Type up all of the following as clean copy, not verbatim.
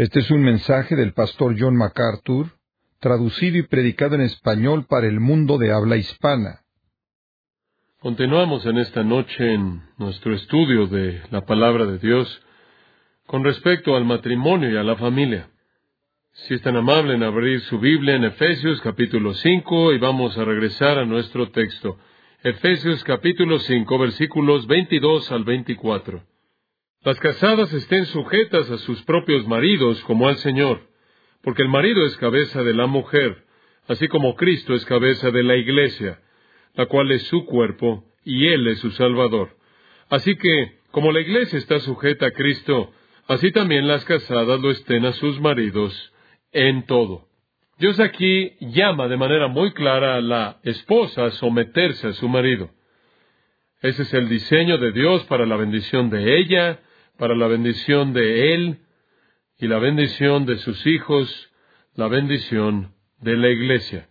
Este es un mensaje del pastor John MacArthur, traducido y predicado en español para el mundo de habla hispana. Continuamos en esta noche en nuestro estudio de la Palabra de Dios con respecto al matrimonio y a la familia. Si es tan amable en abrir su Biblia en Efesios capítulo 5 y vamos a regresar a nuestro texto. Efesios capítulo 5, versículos 22 al 24. Las casadas estén sujetas a sus propios maridos como al Señor, porque el marido es cabeza de la mujer, así como Cristo es cabeza de la iglesia, la cual es su cuerpo, y Él es su Salvador. Así que, como la iglesia está sujeta a Cristo, así también las casadas lo estén a sus maridos en todo. Dios aquí llama de manera muy clara a la esposa a someterse a su marido. Ese es el diseño de Dios para la bendición de ella, para la bendición de él, y la bendición de sus hijos, la bendición de la iglesia.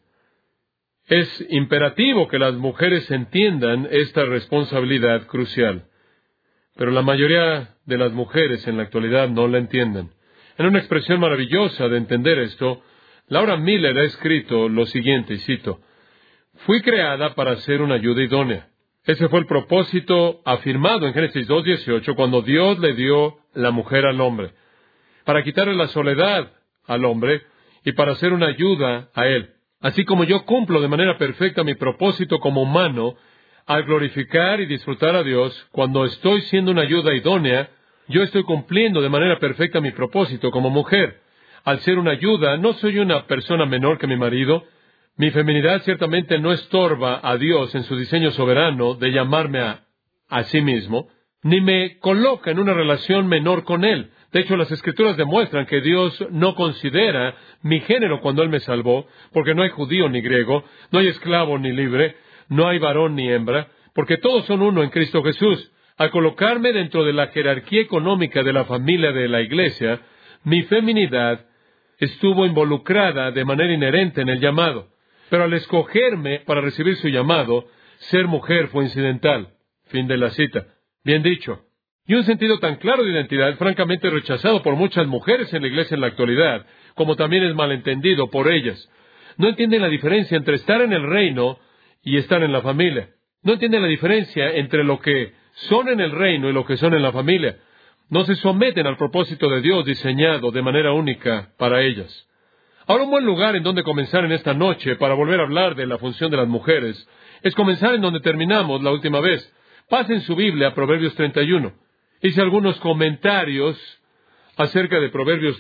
Es imperativo que las mujeres entiendan esta responsabilidad crucial, pero la mayoría de las mujeres en la actualidad no la entienden. En una expresión maravillosa de entender esto, Laura Miller ha escrito lo siguiente, y cito: «Fui creada para ser una ayuda idónea». Ese fue el propósito afirmado en Génesis 2:18 cuando Dios le dio la mujer al hombre, para quitarle la soledad al hombre y para ser una ayuda a él. Así como yo cumplo de manera perfecta mi propósito como humano al glorificar y disfrutar a Dios, cuando estoy siendo una ayuda idónea, yo estoy cumpliendo de manera perfecta mi propósito como mujer. Al ser una ayuda, no soy una persona menor que mi marido. Mi feminidad ciertamente no estorba a Dios en su diseño soberano de llamarme a sí mismo, ni me coloca en una relación menor con Él. De hecho, las Escrituras demuestran que Dios no considera mi género cuando Él me salvó, porque no hay judío ni griego, no hay esclavo ni libre, no hay varón ni hembra, porque todos son uno en Cristo Jesús. Al colocarme dentro de la jerarquía económica de la familia de la Iglesia, mi feminidad estuvo involucrada de manera inherente en el llamado. Pero al escogerme para recibir su llamado, ser mujer fue incidental. Fin de la cita. Bien dicho. Y un sentido tan claro de identidad, francamente rechazado por muchas mujeres en la iglesia en la actualidad, como también es malentendido por ellas. No entienden la diferencia entre estar en el reino y estar en la familia. No entienden la diferencia entre lo que son en el reino y lo que son en la familia. No se someten al propósito de Dios diseñado de manera única para ellas. Ahora, un buen lugar en donde comenzar en esta noche para volver a hablar de la función de las mujeres es comenzar en donde terminamos la última vez. Pasen su Biblia a Proverbios 31. Hice algunos comentarios acerca de Proverbios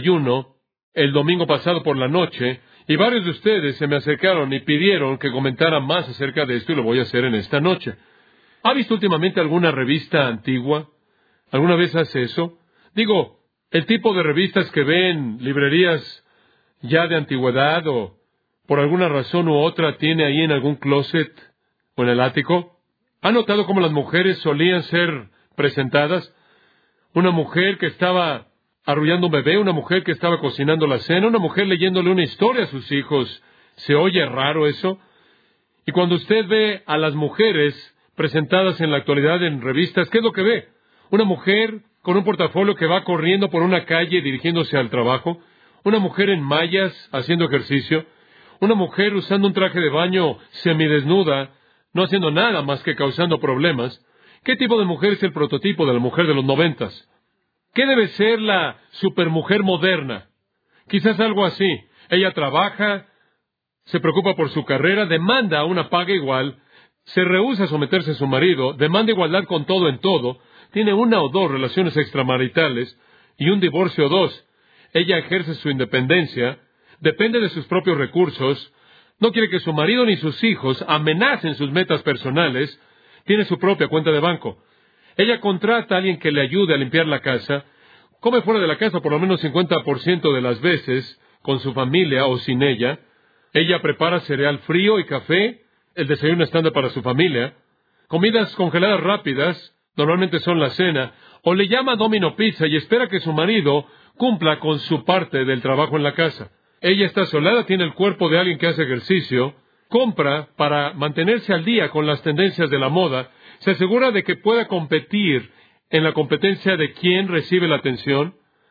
31 el domingo pasado por la noche, y varios de ustedes se me acercaron y pidieron que comentara más acerca de esto, y lo voy a hacer en esta noche. ¿Ha visto últimamente alguna revista antigua? ¿Alguna vez hace eso? Digo, el tipo de revistas que ve en librerías ya de antigüedad o por alguna razón u otra tiene ahí en algún closet o en el ático. ¿Ha notado cómo las mujeres solían ser presentadas? Una mujer que estaba arrullando un bebé, una mujer que estaba cocinando la cena, una mujer leyéndole una historia a sus hijos. ¿Se oye raro eso? Y cuando usted ve a las mujeres presentadas en la actualidad en revistas, ¿qué es lo que ve? Una mujer con un portafolio que va corriendo por una calle dirigiéndose al trabajo, una mujer en mallas haciendo ejercicio, una mujer usando un traje de baño semidesnuda, no haciendo nada más que causando problemas. ¿Qué tipo de mujer es el prototipo de la mujer de los 90s? ¿Qué debe ser la supermujer moderna? Quizás algo así. Ella trabaja, se preocupa por su carrera, demanda una paga igual, se rehúsa a someterse a su marido, demanda igualdad con todo en todo, tiene una o dos relaciones extramaritales y un divorcio o dos. Ella ejerce su independencia, depende de sus propios recursos, no quiere que su marido ni sus hijos amenacen sus metas personales, tiene su propia cuenta de banco. Ella contrata a alguien que le ayude a limpiar la casa, come fuera de la casa por lo menos 50% de las veces, con su familia o sin ella. Ella prepara cereal frío y café, el desayuno estándar para su familia, comidas congeladas rápidas, normalmente son la cena, o le llama Domino Pizza y espera que su marido cumpla con su parte del trabajo en la casa. Ella está solada, tiene el cuerpo de alguien que hace ejercicio, compra para mantenerse al día con las tendencias de la moda, se asegura de que pueda competir en la competencia de quién recibe la atención.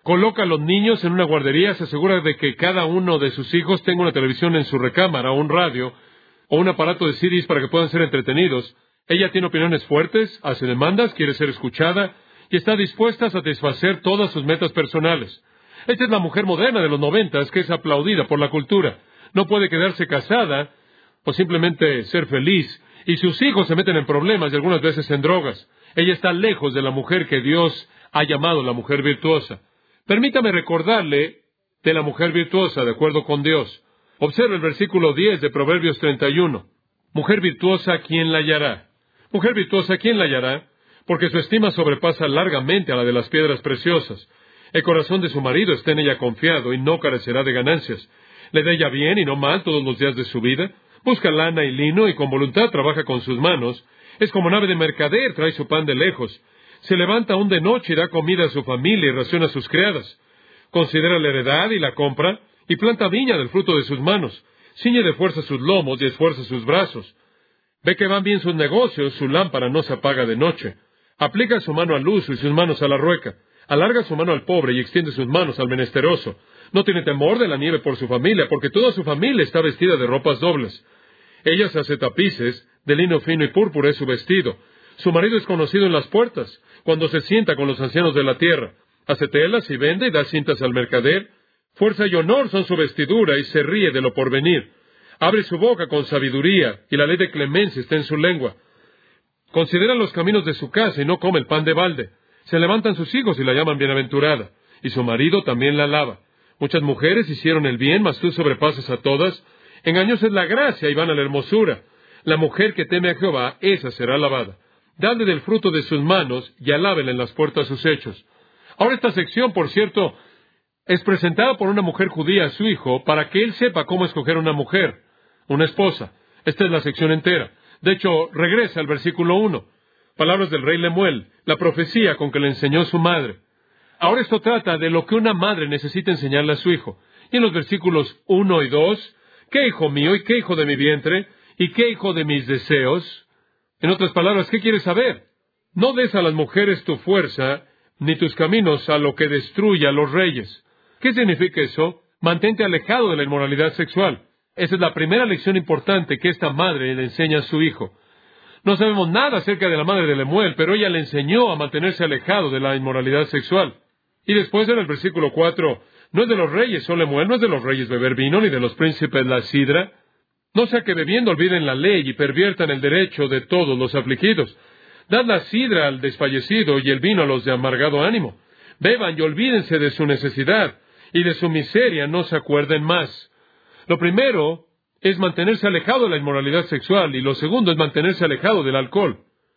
Coloca a los niños en una guardería, se asegura de que cada uno de sus hijos tenga una televisión en su recámara, o un radio, o un aparato de CDs para que puedan ser entretenidos. Ella tiene opiniones fuertes, hace demandas, quiere ser escuchada, y está dispuesta a satisfacer todas sus metas personales. Esta es la mujer moderna de los 90, que es aplaudida por la cultura. No puede quedarse casada, o simplemente ser feliz, y sus hijos se meten en problemas y algunas veces en drogas. Ella está lejos de la mujer que Dios ha llamado la mujer virtuosa. Permítame recordarle de la mujer virtuosa, de acuerdo con Dios. Observe el versículo 10 de Proverbios 31. Mujer virtuosa, ¿quién la hallará? Mujer virtuosa, ¿quién la hallará? Porque su estima sobrepasa largamente a la de las piedras preciosas. El corazón de su marido está en ella confiado y no carecerá de ganancias. Le da ella bien y no mal todos los días de su vida. Busca lana y lino y con voluntad trabaja con sus manos. Es como nave de mercader, trae su pan de lejos. Se levanta aún de noche y da comida a su familia y raciona a sus criadas. Considera la heredad y la compra, y planta viña del fruto de sus manos. Ciñe de fuerza sus lomos y esfuerza sus brazos. Ve que van bien sus negocios, su lámpara no se apaga de noche. Aplica su mano al uso y sus manos a la rueca. Alarga su mano al pobre y extiende sus manos al menesteroso. No tiene temor de la nieve por su familia, porque toda su familia está vestida de ropas dobles. Ella se hace tapices, de lino fino y púrpura es su vestido. Su marido es conocido en las puertas, cuando se sienta con los ancianos de la tierra. Hace telas y vende y da cintas al mercader. Fuerza y honor son su vestidura y se ríe de lo porvenir. Abre su boca con sabiduría y la ley de clemencia está en su lengua. Considera los caminos de su casa y no come el pan de balde. Se levantan sus hijos y la llaman bienaventurada, y su marido también la alaba. Muchas mujeres hicieron el bien, mas tú sobrepasas a todas. Engañosa es la gracia y vana la hermosura. La mujer que teme a Jehová, esa será alabada. Dadle del fruto de sus manos y alábele en las puertas sus hechos. Ahora esta sección, por cierto, es presentada por una mujer judía a su hijo para que él sepa cómo escoger una mujer, una esposa. Esta es la sección entera. De hecho, regresa al versículo 1. Palabras del rey Lemuel, la profecía con que le enseñó su madre. Ahora esto trata de lo que una madre necesita enseñarle a su hijo. Y en los versículos 1 y 2, ¿qué hijo mío y qué hijo de mi vientre? ¿Y qué hijo de mis deseos? En otras palabras, ¿qué quieres saber? No des a las mujeres tu fuerza, ni tus caminos a lo que destruye a los reyes. ¿Qué significa eso? Mantente alejado de la inmoralidad sexual. Esa es la primera lección importante que esta madre le enseña a su hijo. No sabemos nada acerca de la madre de Lemuel, pero ella le enseñó a mantenerse alejado de la inmoralidad sexual. Y después en el versículo 4, no es de los reyes, oh Lemuel, no es de los reyes beber vino, ni de los príncipes la sidra. No sea que bebiendo olviden la ley y perviertan el derecho de todos los afligidos. Dad la sidra al desfallecido y el vino a los de amargado ánimo. Beban y olvídense de su necesidad, y de su miseria no se acuerden más. Lo primero es mantenerse alejado de la inmoralidad sexual, y lo segundo es mantenerse alejado del alcohol.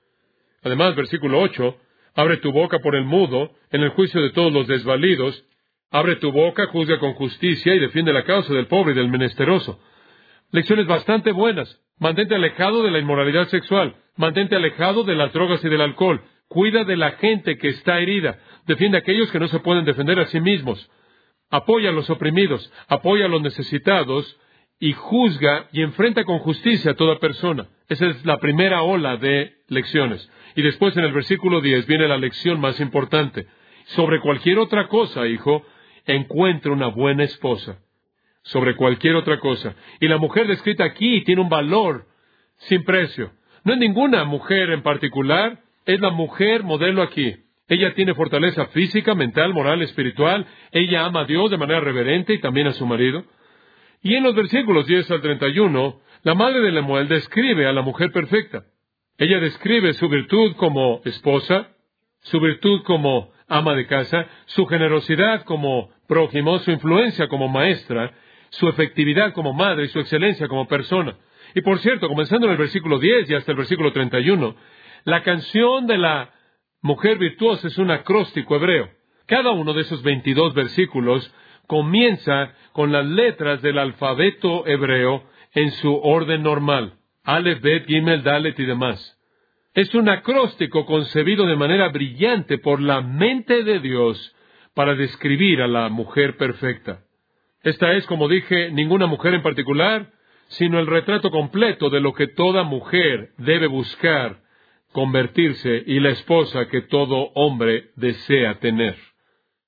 Además, versículo 8, abre tu boca por el mudo, en el juicio de todos los desvalidos. Abre tu boca, juzga con justicia y defiende la causa del pobre y del menesteroso. Lecciones bastante buenas. Mantente alejado de la inmoralidad sexual. Mantente alejado de las drogas y del alcohol. Cuida de la gente que está herida. Defiende a aquellos que no se pueden defender a sí mismos. Apoya a los oprimidos. Apoya a los necesitados. Y juzga y enfrenta con justicia a toda persona. Esa es la primera ola de lecciones. Y después en el versículo 10 viene la lección más importante. Sobre cualquier otra cosa, hijo, encuentra una buena esposa. Sobre cualquier otra cosa. Y la mujer descrita aquí tiene un valor sin precio. No es ninguna mujer en particular, es la mujer modelo aquí. Ella tiene fortaleza física, mental, moral, espiritual. Ella ama a Dios de manera reverente y también a su marido. Y en los versículos 10 al 31, la madre de Lemuel describe a la mujer perfecta. Ella describe su virtud como esposa, su virtud como ama de casa, su generosidad como prójimo, su influencia como maestra, su efectividad como madre y su excelencia como persona. Y por cierto, comenzando en el versículo 10 y hasta el versículo 31, la canción de la mujer virtuosa es un acróstico hebreo. Cada uno de esos 22 versículos comienza con las letras del alfabeto hebreo en su orden normal. Aleph, Bet, Gimel, Dalet y demás. Es un acróstico concebido de manera brillante por la mente de Dios para describir a la mujer perfecta. Esta es, como dije, ninguna mujer en particular, sino el retrato completo de lo que toda mujer debe buscar convertirse y la esposa que todo hombre desea tener.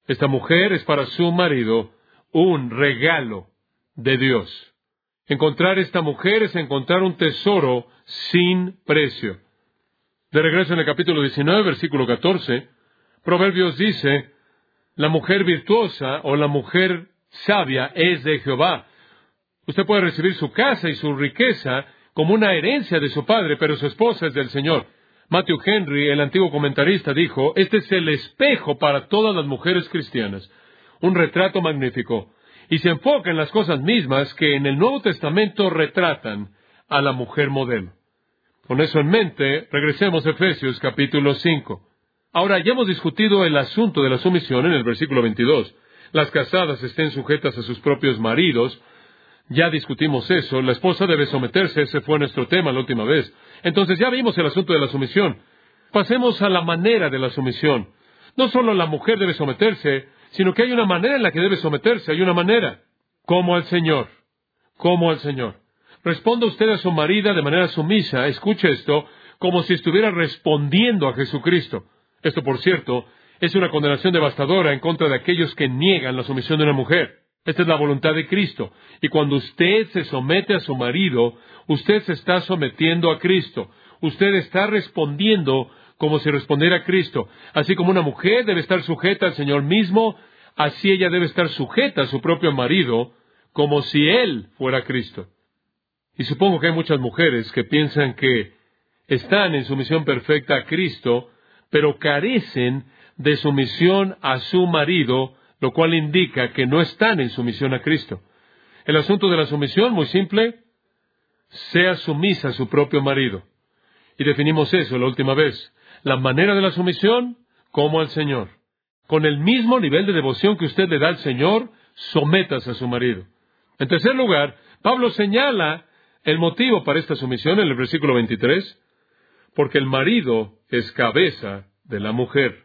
Esta mujer es para su marido un regalo de Dios. Encontrar esta mujer es encontrar un tesoro sin precio. De regreso en el capítulo 19, versículo 14, Proverbios dice, la mujer virtuosa o la mujer sabia es de Jehová. Usted puede recibir su casa y su riqueza como una herencia de su padre, pero su esposa es del Señor. Matthew Henry, el antiguo comentarista, dijo, este es el espejo para todas las mujeres cristianas. Un retrato magnífico. Y se enfoca en las cosas mismas que en el Nuevo Testamento retratan a la mujer modelo. Con eso en mente, regresemos a Efesios capítulo 5. Ahora, ya hemos discutido el asunto de la sumisión en el versículo 22. Las casadas estén sujetas a sus propios maridos. Ya discutimos eso. La esposa debe someterse. Ese fue nuestro tema la última vez. Entonces ya vimos el asunto de la sumisión. Pasemos a la manera de la sumisión. No solo la mujer debe someterse, sino que hay una manera en la que debe someterse. Hay una manera. Como al Señor. Como al Señor. Responda usted a su marido de manera sumisa. Escuche esto, como si estuviera respondiendo a Jesucristo. Esto, por cierto, es una condenación devastadora en contra de aquellos que niegan la sumisión de una mujer. Esta es la voluntad de Cristo. Y cuando usted se somete a su marido, usted se está sometiendo a Cristo. Usted está respondiendo como si respondiera a Cristo. Así como una mujer debe estar sujeta al Señor mismo, así ella debe estar sujeta a su propio marido, como si Él fuera Cristo. Y supongo que hay muchas mujeres que piensan que están en sumisión perfecta a Cristo, pero carecen de sumisión a su marido, lo cual indica que no están en sumisión a Cristo. El asunto de la sumisión, muy simple, sea sumisa a su propio marido. Y definimos eso la última vez. La manera de la sumisión, como al Señor. Con el mismo nivel de devoción que usted le da al Señor, sométase a su marido. En tercer lugar, Pablo señala el motivo para esta sumisión en el versículo 23, porque el marido es cabeza de la mujer.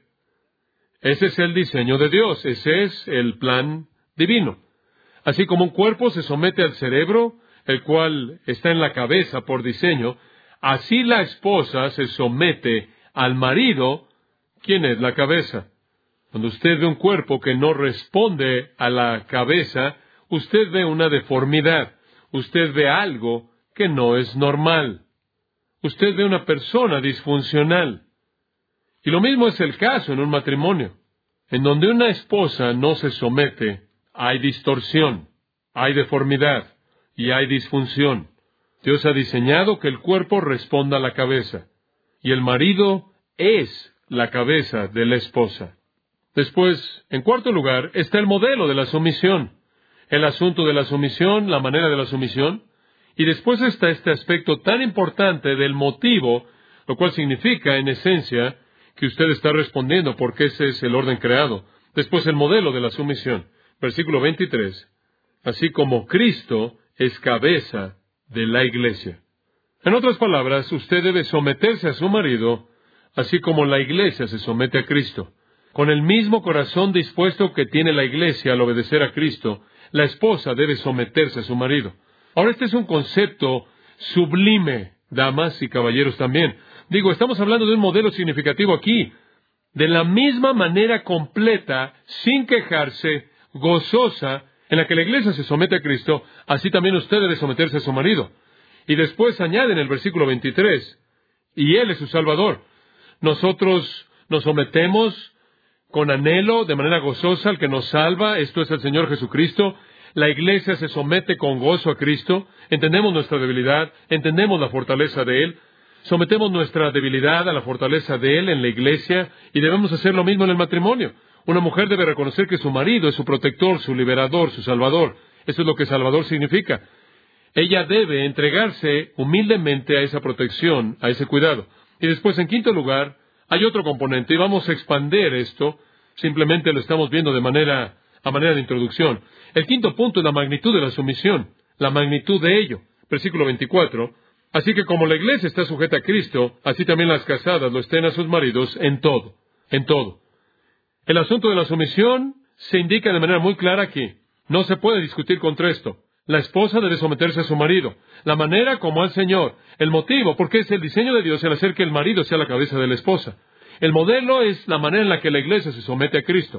Ese es el diseño de Dios, ese es el plan divino. Así como un cuerpo se somete al cerebro, el cual está en la cabeza por diseño, así la esposa se somete al marido, quien es la cabeza. Cuando usted ve un cuerpo que no responde a la cabeza, usted ve una deformidad, usted ve algo que no es normal. Usted ve una persona disfuncional. Y lo mismo es el caso en un matrimonio. En donde una esposa no se somete, hay distorsión, hay deformidad y hay disfunción. Dios ha diseñado que el cuerpo responda a la cabeza. Y el marido es la cabeza de la esposa. Después, en cuarto lugar, está el modelo de la sumisión. El asunto de la sumisión, la manera de la sumisión. Y después está este aspecto tan importante del motivo, lo cual significa, en esencia, que usted está respondiendo porque ese es el orden creado. Después el modelo de la sumisión. Versículo 23. Así como Cristo es cabeza de la iglesia. En otras palabras, usted debe someterse a su marido, así como la iglesia se somete a Cristo. Con el mismo corazón dispuesto que tiene la iglesia al obedecer a Cristo, la esposa debe someterse a su marido. Ahora, este es un concepto sublime, damas y caballeros también. Digo, estamos hablando de un modelo significativo aquí. De la misma manera completa, sin quejarse, gozosa, en la que la iglesia se somete a Cristo, así también usted debe someterse a su marido. Y después añade en el versículo 23, y Él es su Salvador. Nosotros nos sometemos con anhelo, de manera gozosa, al que nos salva, esto es el Señor Jesucristo. La iglesia se somete con gozo a Cristo, entendemos nuestra debilidad, entendemos la fortaleza de Él, sometemos nuestra debilidad a la fortaleza de Él en la iglesia, y debemos hacer lo mismo en el matrimonio. Una mujer debe reconocer que su marido es su protector, su liberador, su salvador. Eso es lo que salvador significa. Ella debe entregarse humildemente a esa protección, a ese cuidado. Y después, en quinto lugar, hay otro componente, y vamos a expandir esto, simplemente lo estamos viendo a manera de introducción. El quinto punto es la magnitud de la sumisión, la magnitud de ello. Versículo 24, así que como la iglesia está sujeta a Cristo, así también las casadas lo estén a sus maridos en todo, en todo. El asunto de la sumisión se indica de manera muy clara aquí. No se puede discutir contra esto. La esposa debe someterse a su marido. La manera como al Señor. El motivo, porque es el diseño de Dios el hacer que el marido sea la cabeza de la esposa. El modelo es la manera en la que la iglesia se somete a Cristo.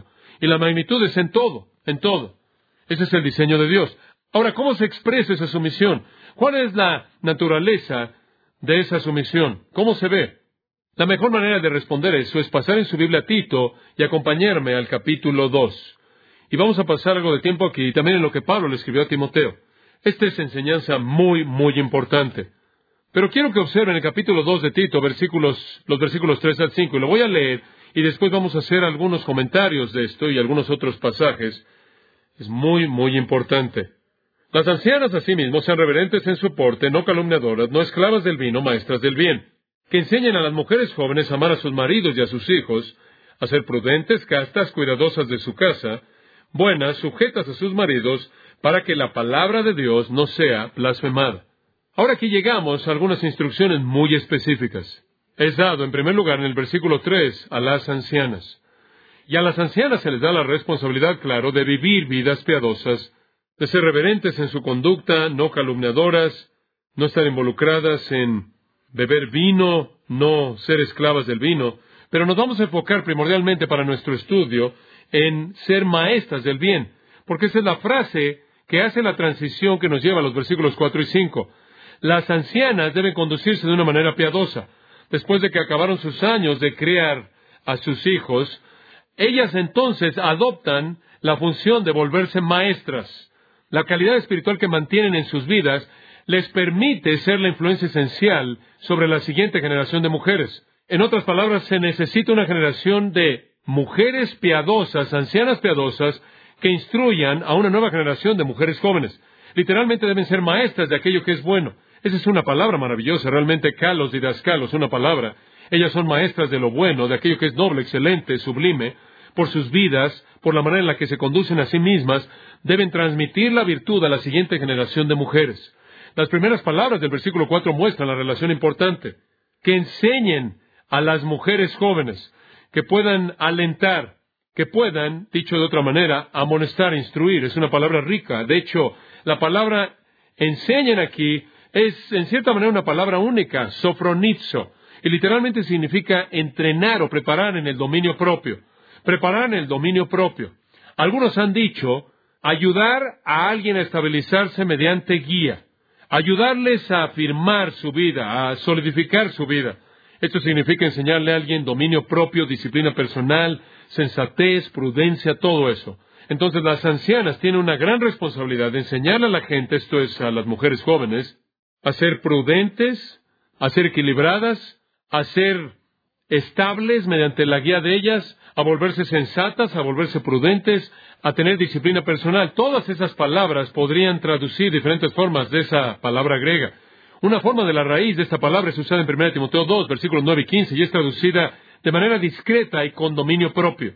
Y la magnitud es en todo, en todo. Ese es el diseño de Dios. Ahora, ¿cómo se expresa esa sumisión? ¿Cuál es la naturaleza de esa sumisión? ¿Cómo se ve? La mejor manera de responder eso es pasar en su Biblia a Tito y acompañarme al capítulo 2. Y vamos a pasar algo de tiempo aquí y también en lo que Pablo le escribió a Timoteo. Esta es enseñanza muy, muy importante. Pero quiero que observen el capítulo 2 de Tito, los versículos 3 al 5, y lo voy a leer, y después vamos a hacer algunos comentarios de esto y algunos otros pasajes. Es muy, muy importante. Las ancianas asimismo sean reverentes en su porte, no calumniadoras, no esclavas del vino, maestras del bien, que enseñen a las mujeres jóvenes a amar a sus maridos y a sus hijos, a ser prudentes, castas, cuidadosas de su casa, buenas, sujetas a sus maridos, para que la palabra de Dios no sea blasfemada. Ahora aquí llegamos a algunas instrucciones muy específicas. Es dado, en primer lugar, en el versículo 3, a las ancianas. Y a las ancianas se les da la responsabilidad, claro, de vivir vidas piadosas, de ser reverentes en su conducta, no calumniadoras, no estar involucradas en beber vino, no ser esclavas del vino, pero nos vamos a enfocar primordialmente para nuestro estudio en ser maestras del bien, porque esa es la frase que hace la transición que nos lleva a los versículos 4 y 5. Las ancianas deben conducirse de una manera piadosa. Después de que acabaron sus años de criar a sus hijos, ellas entonces adoptan la función de volverse maestras. La calidad espiritual que mantienen en sus vidas les permite ser la influencia esencial sobre la siguiente generación de mujeres. En otras palabras, se necesita una generación de mujeres piadosas, ancianas piadosas, que instruyan a una nueva generación de mujeres jóvenes. Literalmente deben ser maestras de aquello que es bueno. Esa es una palabra maravillosa, realmente kalos didascalos, una palabra. Ellas son maestras de lo bueno, de aquello que es noble, excelente, sublime. Por sus vidas, por la manera en la que se conducen a sí mismas, deben transmitir la virtud a la siguiente generación de mujeres. Las primeras palabras del versículo 4 muestran la relación importante. Que enseñen a las mujeres jóvenes, que puedan alentar, que puedan, dicho de otra manera, amonestar, instruir. Es una palabra rica. De hecho, la palabra enseñen aquí es, en cierta manera, una palabra única, sofronizo, y literalmente significa entrenar o preparar en el dominio propio. Preparar en el dominio propio. Algunos han dicho, ayudar a alguien a estabilizarse mediante guía. Ayudarles a afirmar su vida, a solidificar su vida. Esto significa enseñarle a alguien dominio propio, disciplina personal, sensatez, prudencia, todo eso. Entonces las ancianas tienen una gran responsabilidad de enseñarle a la gente, esto es a las mujeres jóvenes, a ser prudentes, a ser equilibradas, a ser estables mediante la guía de ellas, a volverse sensatas, a volverse prudentes, a tener disciplina personal. Todas esas palabras podrían traducir diferentes formas de esa palabra griega. Una forma de la raíz de esta palabra es usada en 1 Timoteo 2, versículos 9 y 15, y es traducida de manera discreta y con dominio propio.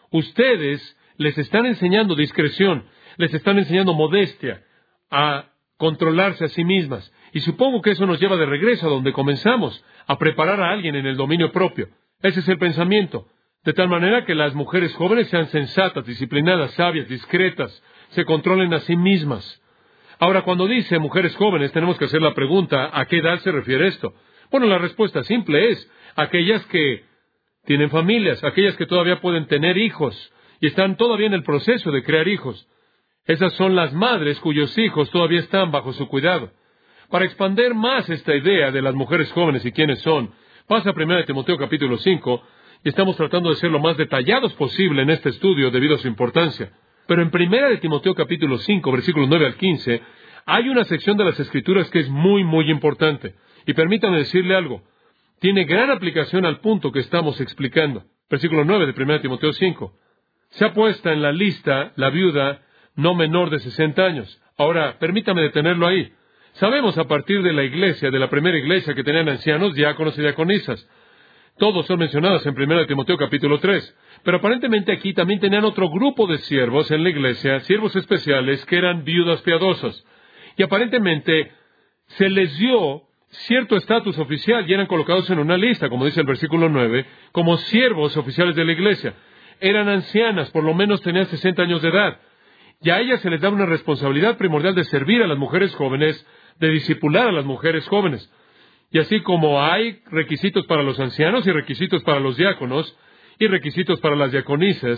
Ustedes les están enseñando discreción, les están enseñando modestia, a controlarse a sí mismas. Y supongo que eso nos lleva de regreso a donde comenzamos, a preparar a alguien en el dominio propio. Ese es el pensamiento. De tal manera que las mujeres jóvenes sean sensatas, disciplinadas, sabias, discretas, se controlen a sí mismas. Ahora, cuando dice mujeres jóvenes, tenemos que hacer la pregunta, ¿a qué edad se refiere esto? Bueno, la respuesta simple es, aquellas que tienen familias, aquellas que todavía pueden tener hijos, y están todavía en el proceso de crear hijos. Esas son las madres cuyos hijos todavía están bajo su cuidado. Para expander más esta idea de las mujeres jóvenes y quiénes son, pasa a 1 Timoteo capítulo 5, y estamos tratando de ser lo más detallados posible en este estudio debido a su importancia. Pero en 1 Timoteo capítulo 5, versículos 9 al 15, hay una sección de las Escrituras que es muy, muy importante. Y permítanme decirle algo. Tiene gran aplicación al punto que estamos explicando. Versículo 9 de 1 Timoteo 5. Se ha puesta en la lista la viuda no menor de 60 años. Ahora, permítame detenerlo ahí. Sabemos a partir de la iglesia, de la primera iglesia, que tenían ancianos, diáconos y diaconisas. Todos son mencionados en 1 Timoteo capítulo 3. Pero aparentemente aquí también tenían otro grupo de siervos en la iglesia, siervos especiales, que eran viudas piadosas. Y aparentemente se les dio cierto estatus oficial y eran colocados en una lista, como dice el versículo 9, como siervos oficiales de la iglesia. Eran ancianas, por lo menos tenían 60 años de edad. Y a ellas se les da una responsabilidad primordial de servir a las mujeres jóvenes, de discipular a las mujeres jóvenes. Y así como hay requisitos para los ancianos y requisitos para los diáconos y requisitos para las diaconisas,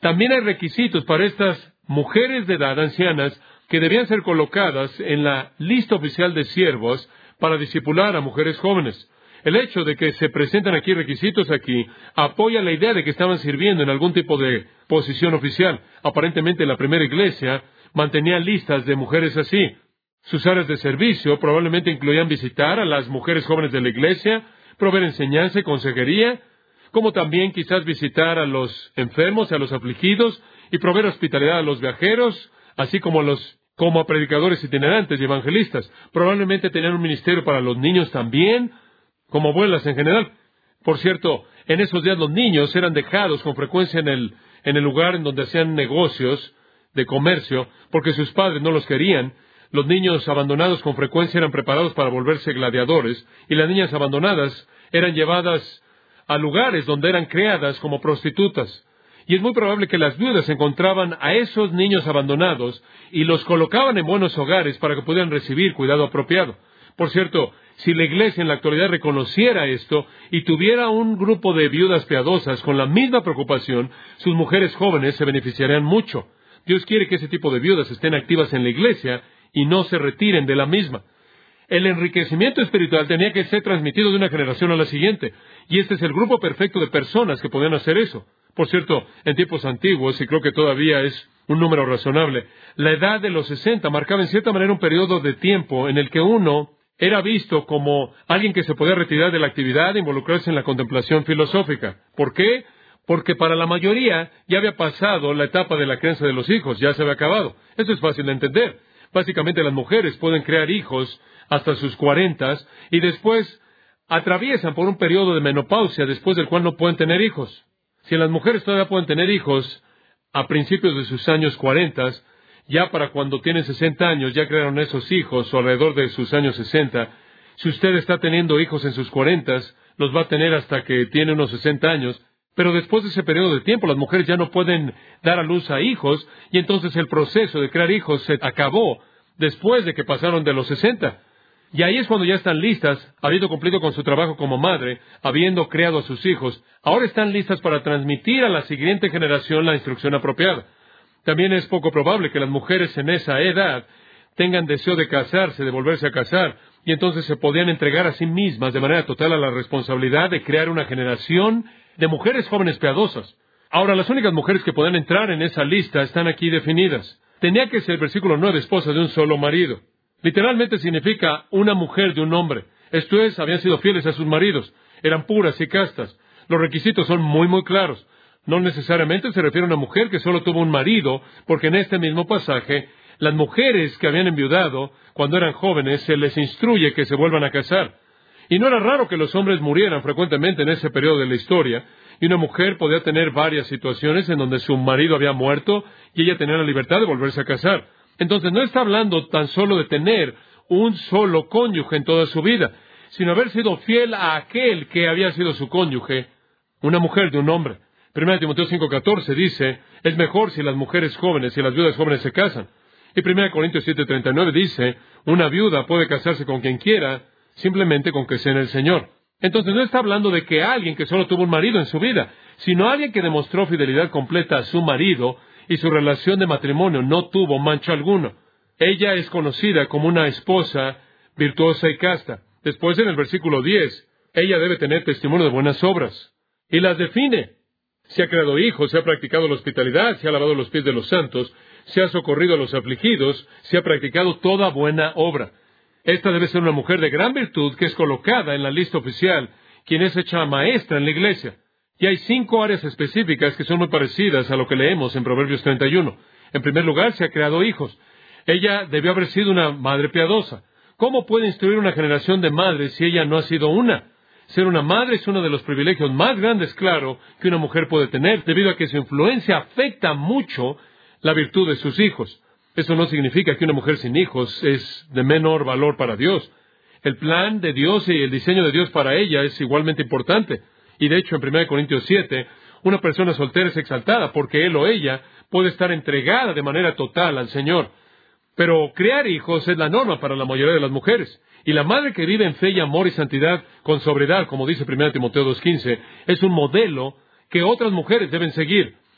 también hay requisitos para estas mujeres de edad, ancianas, que debían ser colocadas en la lista oficial de siervos para discipular a mujeres jóvenes. El hecho de que se presentan aquí requisitos aquí apoya la idea de que estaban sirviendo en algún tipo de posición oficial. Aparentemente la primera iglesia mantenía listas de mujeres así. Sus áreas de servicio probablemente incluían visitar a las mujeres jóvenes de la iglesia, proveer enseñanza y consejería, como también quizás visitar a los enfermos y a los afligidos y proveer hospitalidad a los viajeros, así como a predicadores itinerantes y evangelistas. Probablemente tenían un ministerio para los niños también, como abuelas en general. Por cierto, en esos días los niños eran dejados con frecuencia en el lugar en donde hacían negocios de comercio, porque sus padres no los querían. Los niños abandonados con frecuencia eran preparados para volverse gladiadores, y las niñas abandonadas eran llevadas a lugares donde eran criadas como prostitutas. Y es muy probable que las viudas encontraban a esos niños abandonados y los colocaban en buenos hogares para que pudieran recibir cuidado apropiado. Por cierto, si la iglesia en la actualidad reconociera esto y tuviera un grupo de viudas piadosas con la misma preocupación, sus mujeres jóvenes se beneficiarían mucho. Dios quiere que ese tipo de viudas estén activas en la iglesia y no se retiren de la misma. El enriquecimiento espiritual tenía que ser transmitido de una generación a la siguiente, y este es el grupo perfecto de personas que podían hacer eso. Por cierto, en tiempos antiguos, y creo que todavía es un número razonable, la edad de los 60 marcaba en cierta manera un periodo de tiempo en el que uno era visto como alguien que se podía retirar de la actividad e involucrarse en la contemplación filosófica. ¿Por qué? Porque para la mayoría ya había pasado la etapa de la crianza de los hijos, ya se había acabado. Eso es fácil de entender. Básicamente las mujeres pueden crear hijos hasta sus 40 y después atraviesan por un periodo de menopausia después del cual no pueden tener hijos. Si las mujeres todavía pueden tener hijos a principios de sus años 40, ya para cuando tienen 60 años ya crearon esos hijos o alrededor de sus años 60. Si usted está teniendo hijos en sus 40, los va a tener hasta que tiene unos 60 años. Pero después de ese periodo de tiempo, las mujeres ya no pueden dar a luz a hijos, y entonces el proceso de crear hijos se acabó después de que pasaron de los 60. Y ahí es cuando ya están listas, habiendo cumplido con su trabajo como madre, habiendo creado a sus hijos, ahora están listas para transmitir a la siguiente generación la instrucción apropiada. También es poco probable que las mujeres en esa edad tengan deseo de casarse, de volverse a casar, y entonces se podían entregar a sí mismas de manera total a la responsabilidad de crear una generación de mujeres jóvenes piadosas. Ahora, las únicas mujeres que pueden entrar en esa lista están aquí definidas. Tenía que ser, versículo 9, esposa de un solo marido. Literalmente significa una mujer de un hombre. Esto es, habían sido fieles a sus maridos, eran puras y castas. Los requisitos son muy, muy claros. No necesariamente se refiere a una mujer que solo tuvo un marido, porque en este mismo pasaje, las mujeres que habían enviudado, cuando eran jóvenes, se les instruye que se vuelvan a casar. Y no era raro que los hombres murieran frecuentemente en ese periodo de la historia, y una mujer podía tener varias situaciones en donde su marido había muerto y ella tenía la libertad de volverse a casar. Entonces no está hablando tan solo de tener un solo cónyuge en toda su vida, sino haber sido fiel a aquel que había sido su cónyuge, una mujer de un hombre. 1 Timoteo 5:14 dice, es mejor si las mujeres jóvenes y las viudas jóvenes se casan. Y 1 Corintios 7:39 dice, una viuda puede casarse con quien quiera, simplemente con que sea en el Señor. Entonces no está hablando de que alguien que solo tuvo un marido en su vida, sino alguien que demostró fidelidad completa a su marido y su relación de matrimonio no tuvo mancha alguno. Ella es conocida como una esposa virtuosa y casta. Después en el versículo 10, ella debe tener testimonio de buenas obras. Y las define. Se ha creado hijos, se ha practicado la hospitalidad, se ha lavado los pies de los santos, se ha socorrido a los afligidos, se ha practicado toda buena obra. Esta debe ser una mujer de gran virtud que es colocada en la lista oficial, quien es hecha maestra en la iglesia. Y hay 5 áreas específicas que son muy parecidas a lo que leemos en Proverbios 31. En primer lugar, se ha creado hijos. Ella debió haber sido una madre piadosa. ¿Cómo puede instruir una generación de madres si ella no ha sido una? Ser una madre es uno de los privilegios más grandes, claro, que una mujer puede tener, debido a que su influencia afecta mucho la virtud de sus hijos. Eso no significa que una mujer sin hijos es de menor valor para Dios. El plan de Dios y el diseño de Dios para ella es igualmente importante. Y de hecho, en 1 Corintios 7, una persona soltera es exaltada porque él o ella puede estar entregada de manera total al Señor. Pero criar hijos es la norma para la mayoría de las mujeres. Y la madre que vive en fe y amor y santidad con sobriedad, como dice 1 Timoteo 2:15, es un modelo que otras mujeres deben seguir.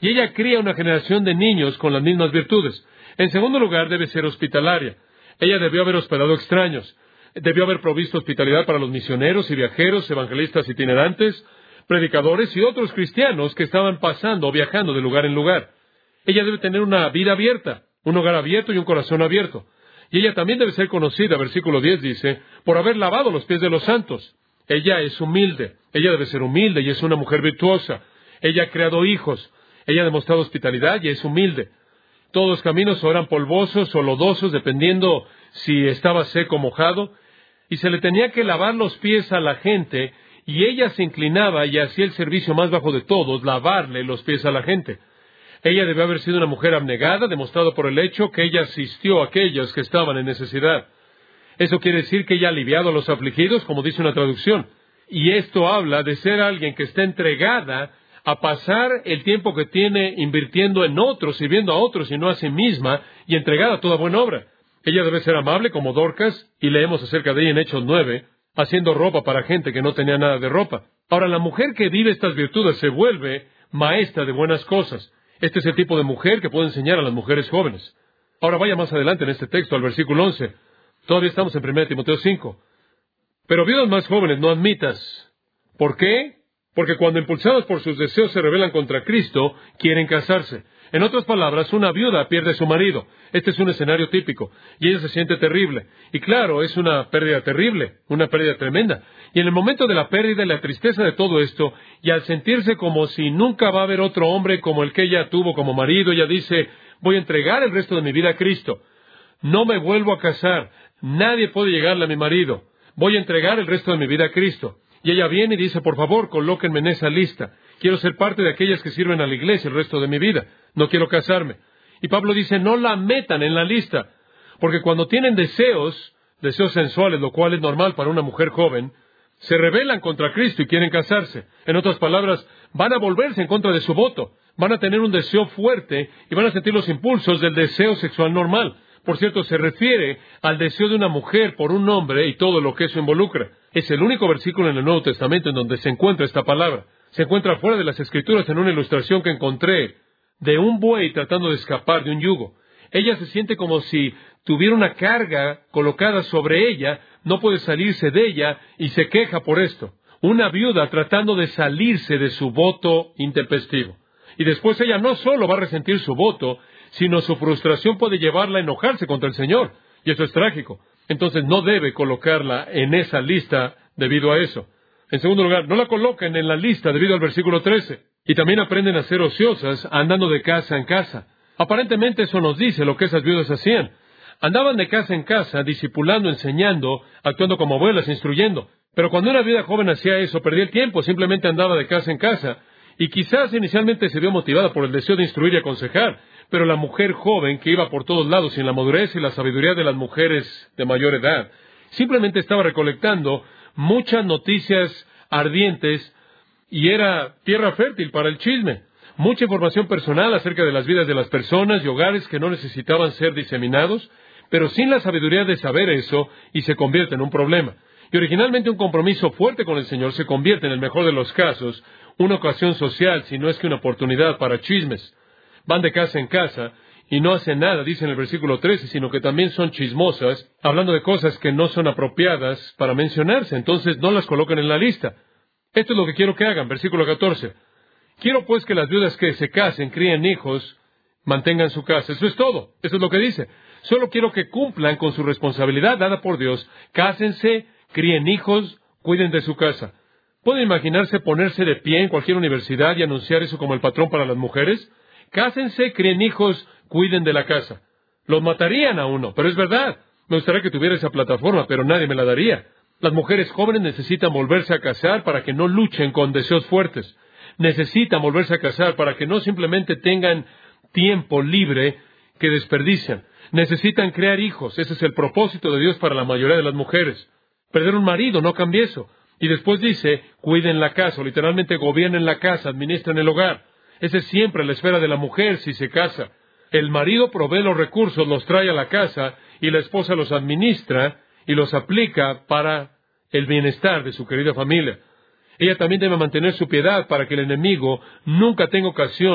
Y ella cría una generación de niños con las mismas virtudes. En segundo lugar, debe ser hospitalaria. Ella debió haber hospedado extraños. Debió haber provisto hospitalidad para los misioneros y viajeros, evangelistas itinerantes, predicadores y otros cristianos que estaban pasando o viajando de lugar en lugar. Ella debe tener una vida abierta, un hogar abierto y un corazón abierto. Y ella también debe ser conocida, versículo 10 dice, por haber lavado los pies de los santos. Ella es humilde. Ella debe ser humilde y es una mujer virtuosa. Ella ha creado hijos. Ella ha demostrado hospitalidad y es humilde. Todos los caminos o eran polvosos o lodosos, dependiendo si estaba seco o mojado. Y se le tenía que lavar los pies a la gente, y ella se inclinaba y hacía el servicio más bajo de todos, lavarle los pies a la gente. Ella debió haber sido una mujer abnegada, demostrado por el hecho que ella asistió a aquellos que estaban en necesidad. Eso quiere decir que ella ha aliviado a los afligidos, como dice una traducción. Y esto habla de ser alguien que está entregada a pasar el tiempo que tiene invirtiendo en otros, sirviendo a otros y no a sí misma, y entregada a toda buena obra. Ella debe ser amable como Dorcas, y leemos acerca de ella en Hechos 9, haciendo ropa para gente que no tenía nada de ropa. Ahora, la mujer que vive estas virtudes se vuelve maestra de buenas cosas. Este es el tipo de mujer que puede enseñar a las mujeres jóvenes. Ahora vaya más adelante en este texto, al versículo 11. Todavía estamos en 1 Timoteo 5. Pero viudas más jóvenes no admitas. ¿Por qué? Porque cuando impulsados por sus deseos se rebelan contra Cristo, quieren casarse. En otras palabras, una viuda pierde a su marido. Este es un escenario típico. Y ella se siente terrible. Y claro, es una pérdida terrible, una pérdida tremenda. Y en el momento de la pérdida y la tristeza de todo esto, y al sentirse como si nunca va a haber otro hombre como el que ella tuvo como marido, ella dice, voy a entregar el resto de mi vida a Cristo. No me vuelvo a casar. Nadie puede llegarle a mi marido. Voy a entregar el resto de mi vida a Cristo. Y ella viene y dice, por favor, colóquenme en esa lista. Quiero ser parte de aquellas que sirven a la iglesia el resto de mi vida. No quiero casarme. Y Pablo dice, no la metan en la lista. Porque cuando tienen deseos sensuales, lo cual es normal para una mujer joven, se rebelan contra Cristo y quieren casarse. En otras palabras, van a volverse en contra de su voto. Van a tener un deseo fuerte y van a sentir los impulsos del deseo sexual normal. Por cierto, se refiere al deseo de una mujer por un hombre y todo lo que eso involucra. Es el único versículo en el Nuevo Testamento en donde se encuentra esta palabra. Se encuentra fuera de las Escrituras en una ilustración que encontré de un buey tratando de escapar de un yugo. Ella se siente como si tuviera una carga colocada sobre ella, no puede salirse de ella y se queja por esto. Una viuda tratando de salirse de su voto intempestivo. Y después ella no solo va a resentir su voto, sino su frustración puede llevarla a enojarse contra el Señor. Y eso es trágico. Entonces no debe colocarla en esa lista debido a eso. En segundo lugar, no la coloquen en la lista debido al versículo 13. Y también aprenden a ser ociosas andando de casa en casa. Aparentemente eso nos dice lo que esas viudas hacían. Andaban de casa en casa, discipulando, enseñando, actuando como abuelas, instruyendo. Pero cuando una viuda joven hacía eso, perdía el tiempo, simplemente andaba de casa en casa. Y quizás inicialmente se vio motivada por el deseo de instruir y aconsejar. Pero la mujer joven que iba por todos lados sin la madurez y la sabiduría de las mujeres de mayor edad, simplemente estaba recolectando muchas noticias ardientes y era tierra fértil para el chisme. Mucha información personal acerca de las vidas de las personas y hogares que no necesitaban ser diseminados, pero sin la sabiduría de saber eso y se convierte en un problema. Y originalmente un compromiso fuerte con el Señor se convierte en el mejor de los casos, una ocasión social, si no es que una oportunidad para chismes. Van de casa en casa y no hacen nada, dice en el versículo 13, sino que también son chismosas, hablando de cosas que no son apropiadas para mencionarse. Entonces no las colocan en la lista. Esto es lo que quiero que hagan, versículo 14. Quiero pues que las viudas que se casen, críen hijos, mantengan su casa. Eso es todo. Eso es lo que dice. Solo quiero que cumplan con su responsabilidad dada por Dios. Cásense, críen hijos, cuiden de su casa. ¿Pueden imaginarse ponerse de pie en cualquier universidad y anunciar eso como el patrón para las mujeres? Cásense, críen hijos, cuiden de la casa. Los matarían a uno, pero es verdad. Me gustaría que tuviera esa plataforma, pero nadie me la daría. Las mujeres jóvenes necesitan volverse a casar para que no luchen con deseos fuertes. Necesitan volverse a casar para que no simplemente tengan tiempo libre que desperdician. Necesitan crear hijos. Ese es el propósito de Dios para la mayoría de las mujeres. Perder un marido, no cambie eso. Y después dice, cuiden la casa, o literalmente gobiernen la casa, administren el hogar. Esa es siempre la esfera de la mujer si se casa. El marido provee los recursos, los trae a la casa, y la esposa los administra y los aplica para el bienestar de su querida familia. Ella también debe mantener su piedad para que el enemigo nunca tenga ocasión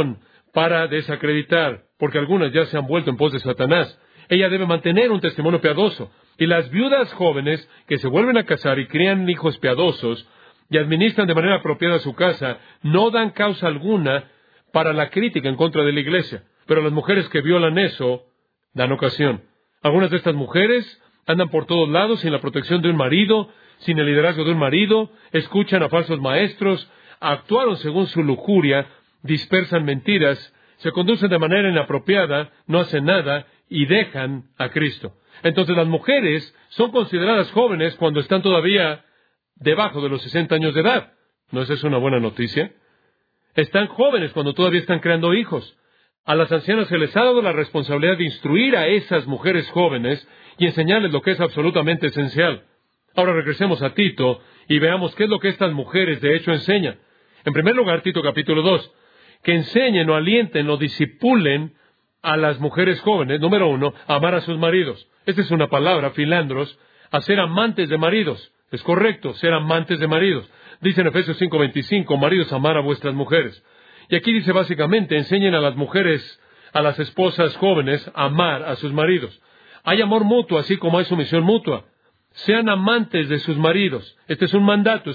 para desacreditar, porque algunas ya se han vuelto en pos de Satanás. Ella debe mantener un testimonio piadoso. Y las viudas jóvenes que se vuelven a casar y crían hijos piadosos y administran de manera apropiada su casa, no dan causa alguna para la crítica en contra de la iglesia. Pero las mujeres que violan eso, dan ocasión. Algunas de estas mujeres andan por todos lados sin la protección de un marido, sin el liderazgo de un marido, escuchan a falsos maestros, actuaron según su lujuria, dispersan mentiras, se conducen de manera inapropiada, no hacen nada y dejan a Cristo. Entonces las mujeres son consideradas jóvenes cuando están todavía debajo de los 60 años de edad. ¿No es eso una buena noticia? Están jóvenes cuando todavía están creando hijos. A las ancianas se les ha dado la responsabilidad de instruir a esas mujeres jóvenes y enseñarles lo que es absolutamente esencial. Ahora regresemos a Tito y veamos qué es lo que estas mujeres de hecho enseñan. En primer lugar, Tito capítulo 2, que enseñen o alienten o disipulen a las mujeres jóvenes. Número 1, amar a sus maridos. Esta es una palabra, filandros, a ser amantes de maridos. Es correcto, ser amantes de maridos. Dice en Efesios 5:25, maridos, amar a vuestras mujeres. Y aquí dice básicamente, enseñen a las mujeres, a las esposas jóvenes, a amar a sus maridos. Hay amor mutuo, así como hay sumisión mutua. Sean amantes de sus maridos. Este es un mandato,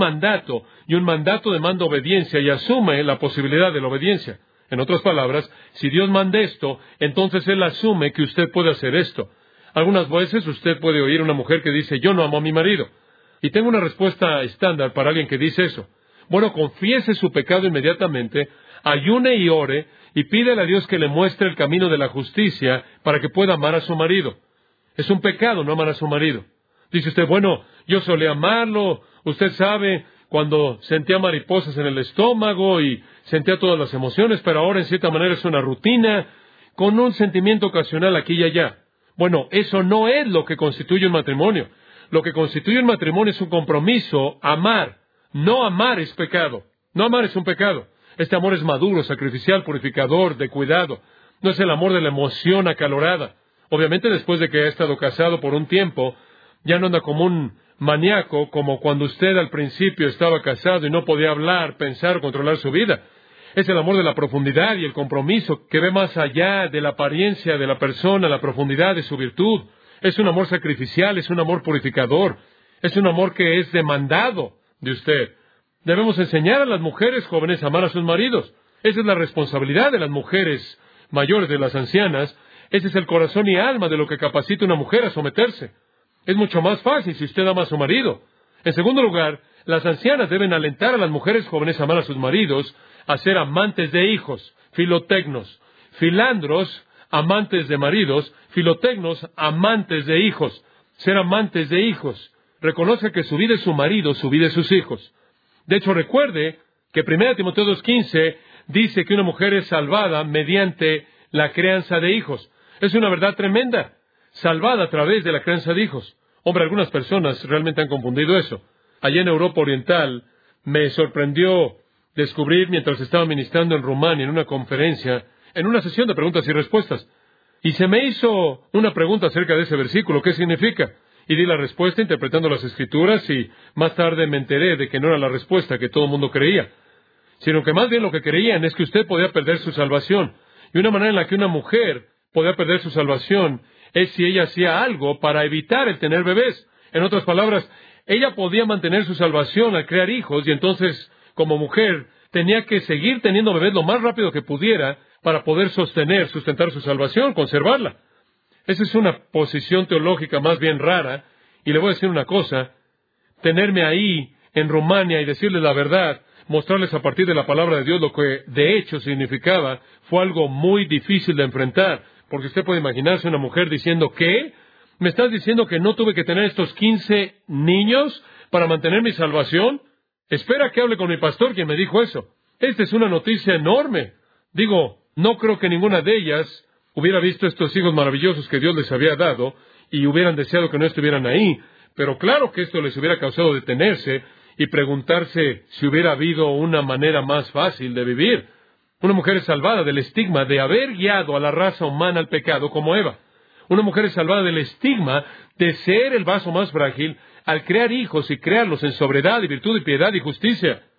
y un mandato demanda obediencia y asume la posibilidad de la obediencia. En otras palabras, si Dios manda esto, entonces Él asume que usted puede hacer esto. Algunas veces usted puede oír una mujer que dice, yo no amo a mi marido. Y tengo una respuesta estándar para alguien que dice eso. Bueno, confiese su pecado inmediatamente, ayune y ore, y pídele a Dios que le muestre el camino de la justicia para que pueda amar a su marido. Es un pecado no amar a su marido. Dice usted, bueno, yo solía amarlo, usted sabe, cuando sentía mariposas en el estómago y sentía todas las emociones, pero ahora en cierta manera es una rutina, con un sentimiento ocasional aquí y allá. Bueno, eso no es lo que constituye un matrimonio. Lo que constituye un matrimonio es un compromiso, amar. No amar es pecado. No amar es un pecado. Este amor es maduro, sacrificial, purificador, de cuidado. No es el amor de la emoción acalorada. Obviamente después de que ha estado casado por un tiempo, ya no anda como un maníaco, como cuando usted al principio estaba casado y no podía hablar, pensar o controlar su vida. Es el amor de la profundidad y el compromiso que ve más allá de la apariencia de la persona, la profundidad de su virtud. Es un amor sacrificial, es un amor purificador, es un amor que es demandado de usted. Debemos enseñar a las mujeres jóvenes a amar a sus maridos. Esa es la responsabilidad de las mujeres mayores, de las ancianas. Ese es el corazón y alma de lo que capacita a una mujer a someterse. Es mucho más fácil si usted ama a su marido. En segundo lugar, las ancianas deben alentar a las mujeres jóvenes a amar a sus maridos, a ser amantes de hijos, filotecnos, filandros, amantes de maridos, filotecnos, amantes de hijos, ser amantes de hijos. Reconoce que su vida es su marido, su vida es sus hijos. De hecho, recuerde que 1 Timoteo 2:15 dice que una mujer es salvada mediante la crianza de hijos. Es una verdad tremenda, salvada a través de la crianza de hijos. Hombre, algunas personas realmente han confundido eso. Allá en Europa Oriental me sorprendió descubrir, mientras estaba ministrando en Rumania en una conferencia, en una sesión de preguntas y respuestas, y se me hizo una pregunta acerca de ese versículo, ¿qué significa? Y di la respuesta interpretando las Escrituras, y más tarde me enteré de que no era la respuesta que todo el mundo creía, sino que más bien lo que creían es que usted podía perder su salvación. Y una manera en la que una mujer podía perder su salvación es si ella hacía algo para evitar el tener bebés. En otras palabras, ella podía mantener su salvación al crear hijos, y entonces, como mujer, tenía que seguir teniendo bebés lo más rápido que pudiera para poder sustentar su salvación, conservarla. Esa es una posición teológica más bien rara, y le voy a decir una cosa, tenerme ahí en Rumania y decirles la verdad, mostrarles a partir de la palabra de Dios lo que de hecho significaba, fue algo muy difícil de enfrentar, porque usted puede imaginarse una mujer diciendo, ¿qué? ¿Me estás diciendo que no tuve que tener estos 15 niños para mantener mi salvación? Espera que hable con mi pastor, quien me dijo eso. Esta es una noticia enorme. Digo, no creo que ninguna de ellas hubiera visto estos hijos maravillosos que Dios les había dado y hubieran deseado que no estuvieran ahí, pero claro que esto les hubiera causado detenerse y preguntarse si hubiera habido una manera más fácil de vivir. Una mujer es salvada del estigma de haber guiado a la raza humana al pecado como Eva. Una mujer es salvada del estigma de ser el vaso más frágil al crear hijos y crearlos en sobriedad y virtud y piedad y justicia.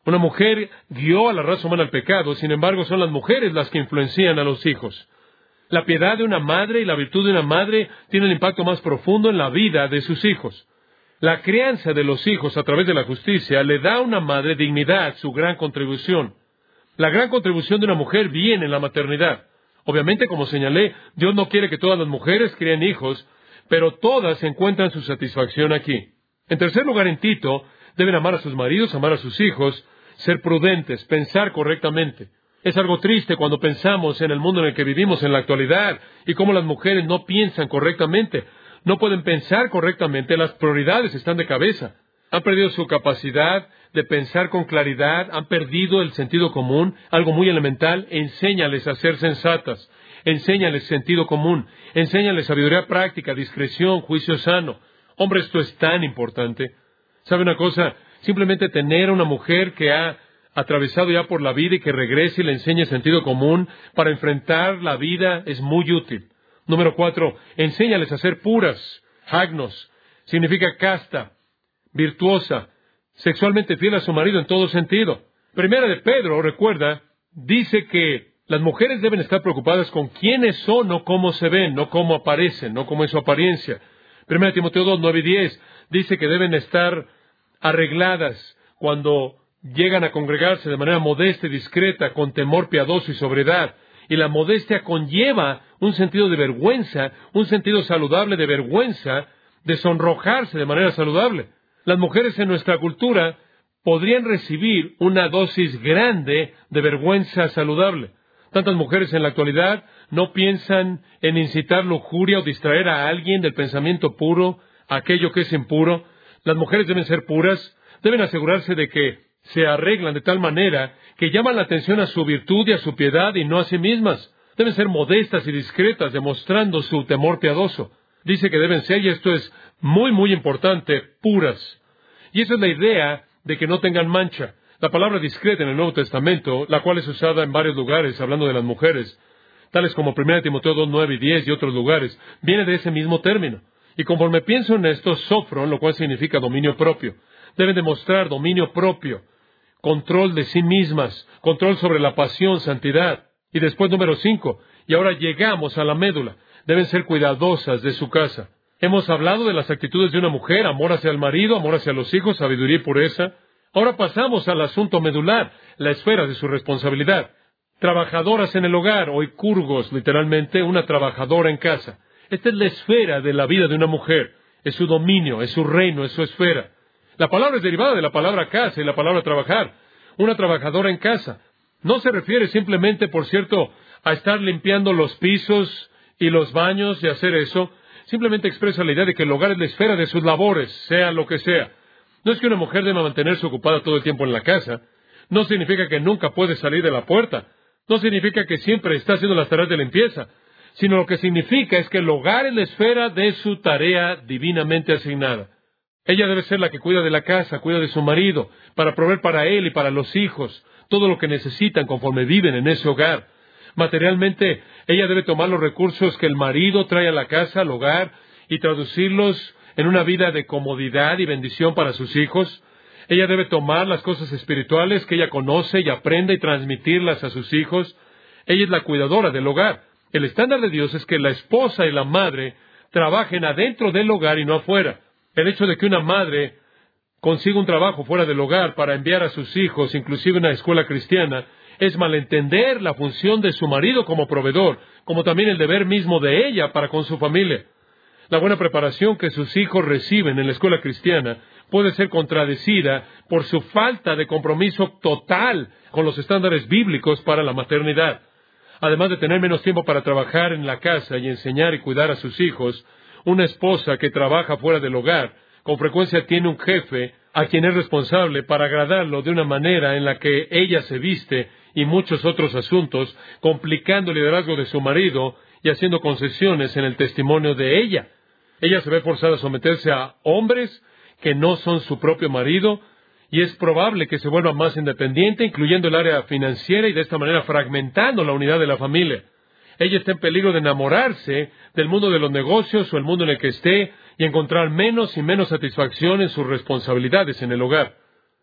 Una mujer guió a la raza humana al pecado, sin embargo, son las mujeres las que influencian a los hijos. La piedad de una madre y la virtud de una madre tienen el impacto más profundo en la vida de sus hijos. La crianza de los hijos a través de la justicia le da a una madre dignidad, su gran contribución. La gran contribución de una mujer viene en la maternidad. Obviamente, como señalé, Dios no quiere que todas las mujeres críen hijos, pero todas encuentran su satisfacción aquí. En tercer lugar, en Tito, deben amar a sus maridos, amar a sus hijos, ser prudentes, pensar correctamente. Es algo triste cuando pensamos en el mundo en el que vivimos en la actualidad y cómo las mujeres no piensan correctamente. No pueden pensar correctamente, las prioridades están de cabeza. Han perdido su capacidad de pensar con claridad, han perdido el sentido común, algo muy elemental. Enséñales a ser sensatas, enséñales sentido común, enséñales sabiduría práctica, discreción, juicio sano. Hombre, esto es tan importante. ¿Sabe una cosa? Simplemente tener una mujer que ha atravesado ya por la vida y que regrese y le enseñe sentido común para enfrentar la vida es muy útil. Número 4, enséñales a ser puras. Hagnos significa casta, virtuosa, sexualmente fiel a su marido en todo sentido. Primera de Pedro, recuerda, dice que las mujeres deben estar preocupadas con quiénes son, no cómo se ven, no cómo aparecen, no cómo es su apariencia. Primera de Timoteo 2, 9 y 10, dice que deben estar arregladas cuando llegan a congregarse de manera modesta y discreta, con temor piadoso y sobriedad. Y la modestia conlleva un sentido de vergüenza, un sentido saludable de vergüenza, de sonrojarse de manera saludable. Las mujeres en nuestra cultura podrían recibir una dosis grande de vergüenza saludable. Tantas mujeres en la actualidad no piensan en incitar lujuria o distraer a alguien del pensamiento puro, aquello que es impuro. Las mujeres deben ser puras, deben asegurarse de que se arreglan de tal manera que llaman la atención a su virtud y a su piedad y no a sí mismas. Deben ser modestas y discretas, demostrando su temor piadoso. Dice que deben ser, y esto es muy, muy importante, puras. Y esa es la idea de que no tengan mancha. La palabra discreta en el Nuevo Testamento, la cual es usada en varios lugares, hablando de las mujeres, tales como 1 Timoteo 2, 9 y 10 y otros lugares, viene de ese mismo término. Y conforme pienso en esto, sofron, lo cual significa dominio propio. Deben demostrar dominio propio, control de sí mismas, control sobre la pasión, santidad. Y después, número 5, y ahora llegamos a la médula. Deben ser cuidadosas de su casa. Hemos hablado de las actitudes de una mujer, amor hacia el marido, amor hacia los hijos, sabiduría y pureza. Ahora pasamos al asunto medular, la esfera de su responsabilidad. Trabajadoras en el hogar, oikurgos, literalmente, una trabajadora en casa. Esta es la esfera de la vida de una mujer. Es su dominio, es su reino, es su esfera. La palabra es derivada de la palabra casa y la palabra trabajar. Una trabajadora en casa. No se refiere simplemente, por cierto, a estar limpiando los pisos y los baños y hacer eso. Simplemente expresa la idea de que el hogar es la esfera de sus labores, sea lo que sea. No es que una mujer deba mantenerse ocupada todo el tiempo en la casa. No significa que nunca puede salir de la puerta. No significa que siempre está haciendo las tareas de limpieza. Sino lo que significa es que el hogar es la esfera de su tarea divinamente asignada. Ella debe ser la que cuida de la casa, cuida de su marido, para proveer para él y para los hijos todo lo que necesitan conforme viven en ese hogar. Materialmente, ella debe tomar los recursos que el marido trae a la casa, al hogar, y traducirlos en una vida de comodidad y bendición para sus hijos. Ella debe tomar las cosas espirituales que ella conoce y aprende y transmitirlas a sus hijos. Ella es la cuidadora del hogar. El estándar de Dios es que la esposa y la madre trabajen adentro del hogar y no afuera. El hecho de que una madre consiga un trabajo fuera del hogar para enviar a sus hijos, inclusive a una escuela cristiana, es malentender la función de su marido como proveedor, como también el deber mismo de ella para con su familia. La buena preparación que sus hijos reciben en la escuela cristiana puede ser contradecida por su falta de compromiso total con los estándares bíblicos para la maternidad. Además de tener menos tiempo para trabajar en la casa y enseñar y cuidar a sus hijos, una esposa que trabaja fuera del hogar con frecuencia tiene un jefe a quien es responsable para agradarlo de una manera en la que ella se viste y muchos otros asuntos, complicando el liderazgo de su marido y haciendo concesiones en el testimonio de ella. Ella se ve forzada a someterse a hombres que no son su propio marido, y es probable que se vuelva más independiente, incluyendo el área financiera, y de esta manera fragmentando la unidad de la familia. Ella está en peligro de enamorarse del mundo de los negocios o el mundo en el que esté y encontrar menos y menos satisfacción en sus responsabilidades en el hogar.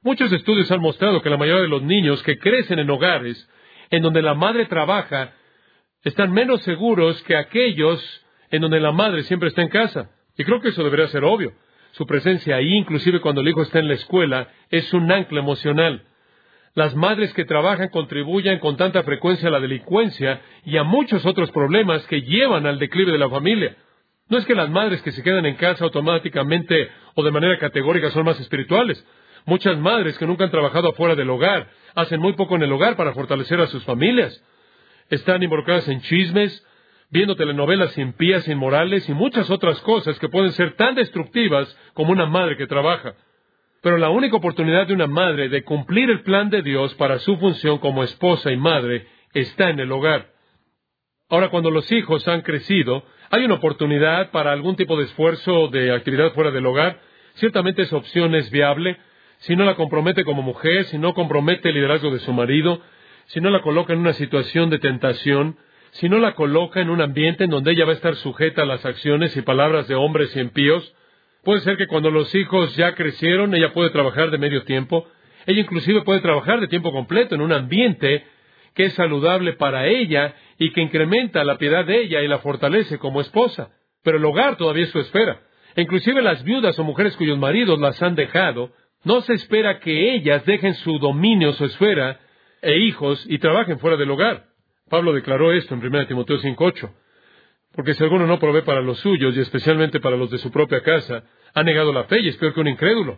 Muchos estudios han mostrado que la mayoría de los niños que crecen en hogares en donde la madre trabaja están menos seguros que aquellos en donde la madre siempre está en casa. Y creo que eso debería ser obvio. Su presencia ahí, inclusive cuando el hijo está en la escuela, es un ancla emocional. Las madres que trabajan contribuyen con tanta frecuencia a la delincuencia y a muchos otros problemas que llevan al declive de la familia. No es que las madres que se quedan en casa automáticamente o de manera categórica son más espirituales. Muchas madres que nunca han trabajado afuera del hogar hacen muy poco en el hogar para fortalecer a sus familias. Están involucradas en chismes, viendo telenovelas impías, inmorales y muchas otras cosas que pueden ser tan destructivas como una madre que trabaja. Pero la única oportunidad de una madre de cumplir el plan de Dios para su función como esposa y madre está en el hogar. Ahora, cuando los hijos han crecido, ¿hay una oportunidad para algún tipo de esfuerzo o de actividad fuera del hogar? Ciertamente esa opción es viable. Si no la compromete como mujer, si no compromete el liderazgo de su marido, si no la coloca en una situación de tentación, si no la coloca en un ambiente en donde ella va a estar sujeta a las acciones y palabras de hombres impíos, puede ser que cuando los hijos ya crecieron, ella puede trabajar de medio tiempo. Ella inclusive puede trabajar de tiempo completo en un ambiente que es saludable para ella y que incrementa la piedad de ella y la fortalece como esposa. Pero el hogar todavía es su esfera. E inclusive las viudas o mujeres cuyos maridos las han dejado, no se espera que ellas dejen su dominio, su esfera e hijos y trabajen fuera del hogar. Pablo declaró esto en 1 Timoteo 5:8. Porque si alguno no provee para los suyos, y especialmente para los de su propia casa, ha negado la fe y es peor que un incrédulo.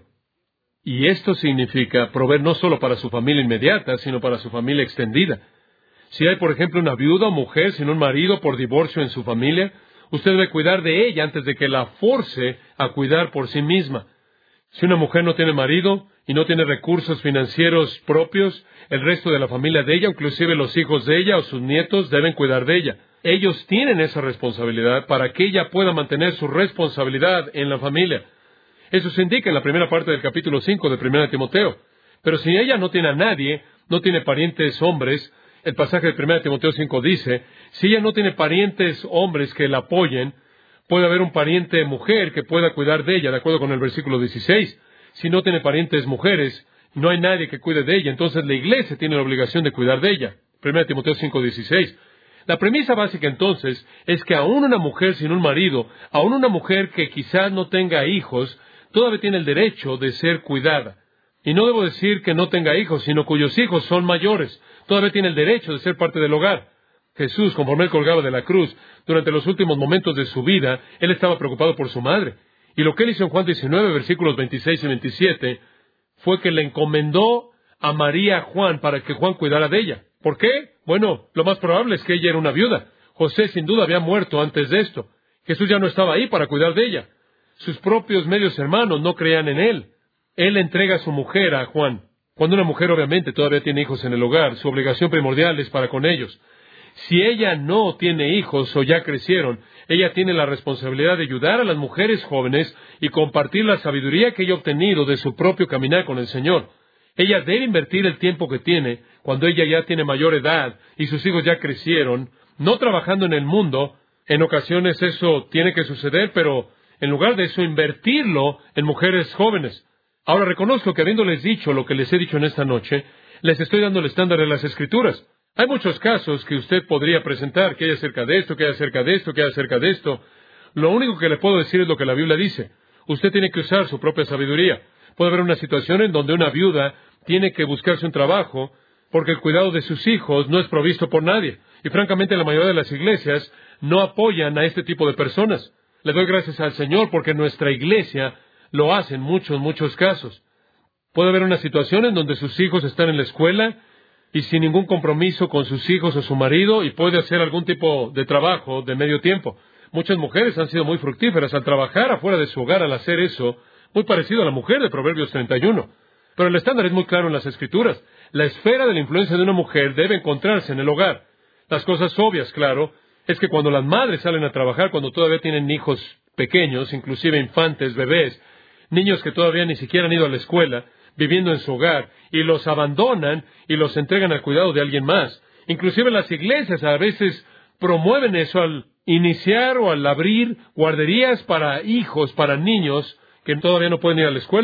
Y esto significa proveer no solo para su familia inmediata, sino para su familia extendida. Si hay, por ejemplo, una viuda o mujer sin un marido por divorcio en su familia, usted debe cuidar de ella antes de que la force a cuidar por sí misma. Si una mujer no tiene marido y no tiene recursos financieros propios, el resto de la familia de ella, inclusive los hijos de ella o sus nietos, deben cuidar de ella. Ellos tienen esa responsabilidad para que ella pueda mantener su responsabilidad en la familia. Eso se indica en la primera parte del capítulo 5 de 1 Timoteo. Pero si ella no tiene a nadie, no tiene parientes hombres, el pasaje de 1 Timoteo 5 dice, si ella no tiene parientes hombres que la apoyen, puede haber un pariente mujer que pueda cuidar de ella, de acuerdo con el versículo 16. Si no tiene parientes mujeres, no hay nadie que cuide de ella, entonces la iglesia tiene la obligación de cuidar de ella. 1 Timoteo 5:16. La premisa básica entonces es que aún una mujer sin un marido, aún una mujer que quizás no tenga hijos, todavía tiene el derecho de ser cuidada. Y no debo decir que no tenga hijos, sino cuyos hijos son mayores, todavía tiene el derecho de ser parte del hogar. Jesús, conforme él colgaba de la cruz, durante los últimos momentos de su vida, él estaba preocupado por su madre. Y lo que él hizo en Juan 19, versículos 26 y 27, fue que le encomendó a María a Juan para que Juan cuidara de ella. ¿Por qué? Bueno, lo más probable es que ella era una viuda. José sin duda había muerto antes de esto. Jesús ya no estaba ahí para cuidar de ella. Sus propios medios hermanos no creían en él. Él entrega a su mujer a Juan. Cuando una mujer obviamente todavía tiene hijos en el hogar, su obligación primordial es para con ellos. Si ella no tiene hijos o ya crecieron, ella tiene la responsabilidad de ayudar a las mujeres jóvenes y compartir la sabiduría que ella ha obtenido de su propio caminar con el Señor. Ella debe invertir el tiempo que tiene cuando ella ya tiene mayor edad y sus hijos ya crecieron, no trabajando en el mundo. En ocasiones eso tiene que suceder, pero en lugar de eso, invertirlo en mujeres jóvenes. Ahora reconozco que habiéndoles dicho lo que les he dicho en esta noche, les estoy dando el estándar de las Escrituras. Hay muchos casos que usted podría presentar, que hay acerca de esto, que hay acerca de esto, que hay acerca de esto. Lo único que le puedo decir es lo que la Biblia dice. Usted tiene que usar su propia sabiduría. Puede haber una situación en donde una viuda tiene que buscarse un trabajo porque el cuidado de sus hijos no es provisto por nadie. Y francamente la mayoría de las iglesias no apoyan a este tipo de personas. Le doy gracias al Señor porque nuestra iglesia lo hace en muchos casos. Puede haber una situación en donde sus hijos están en la escuela y sin ningún compromiso con sus hijos o su marido, y puede hacer algún tipo de trabajo de medio tiempo. Muchas mujeres han sido muy fructíferas al trabajar afuera de su hogar, al hacer eso, muy parecido a la mujer de Proverbios 31. Pero el estándar es muy claro en las Escrituras. La esfera de la influencia de una mujer debe encontrarse en el hogar. Las cosas obvias, claro, es que cuando las madres salen a trabajar, cuando todavía tienen hijos pequeños, inclusive infantes, bebés, niños que todavía ni siquiera han ido a la escuela, viviendo en su hogar, y los abandonan y los entregan al cuidado de alguien más. Inclusive las iglesias a veces promueven eso al iniciar o al abrir guarderías para hijos, para niños que todavía no pueden ir a la escuela.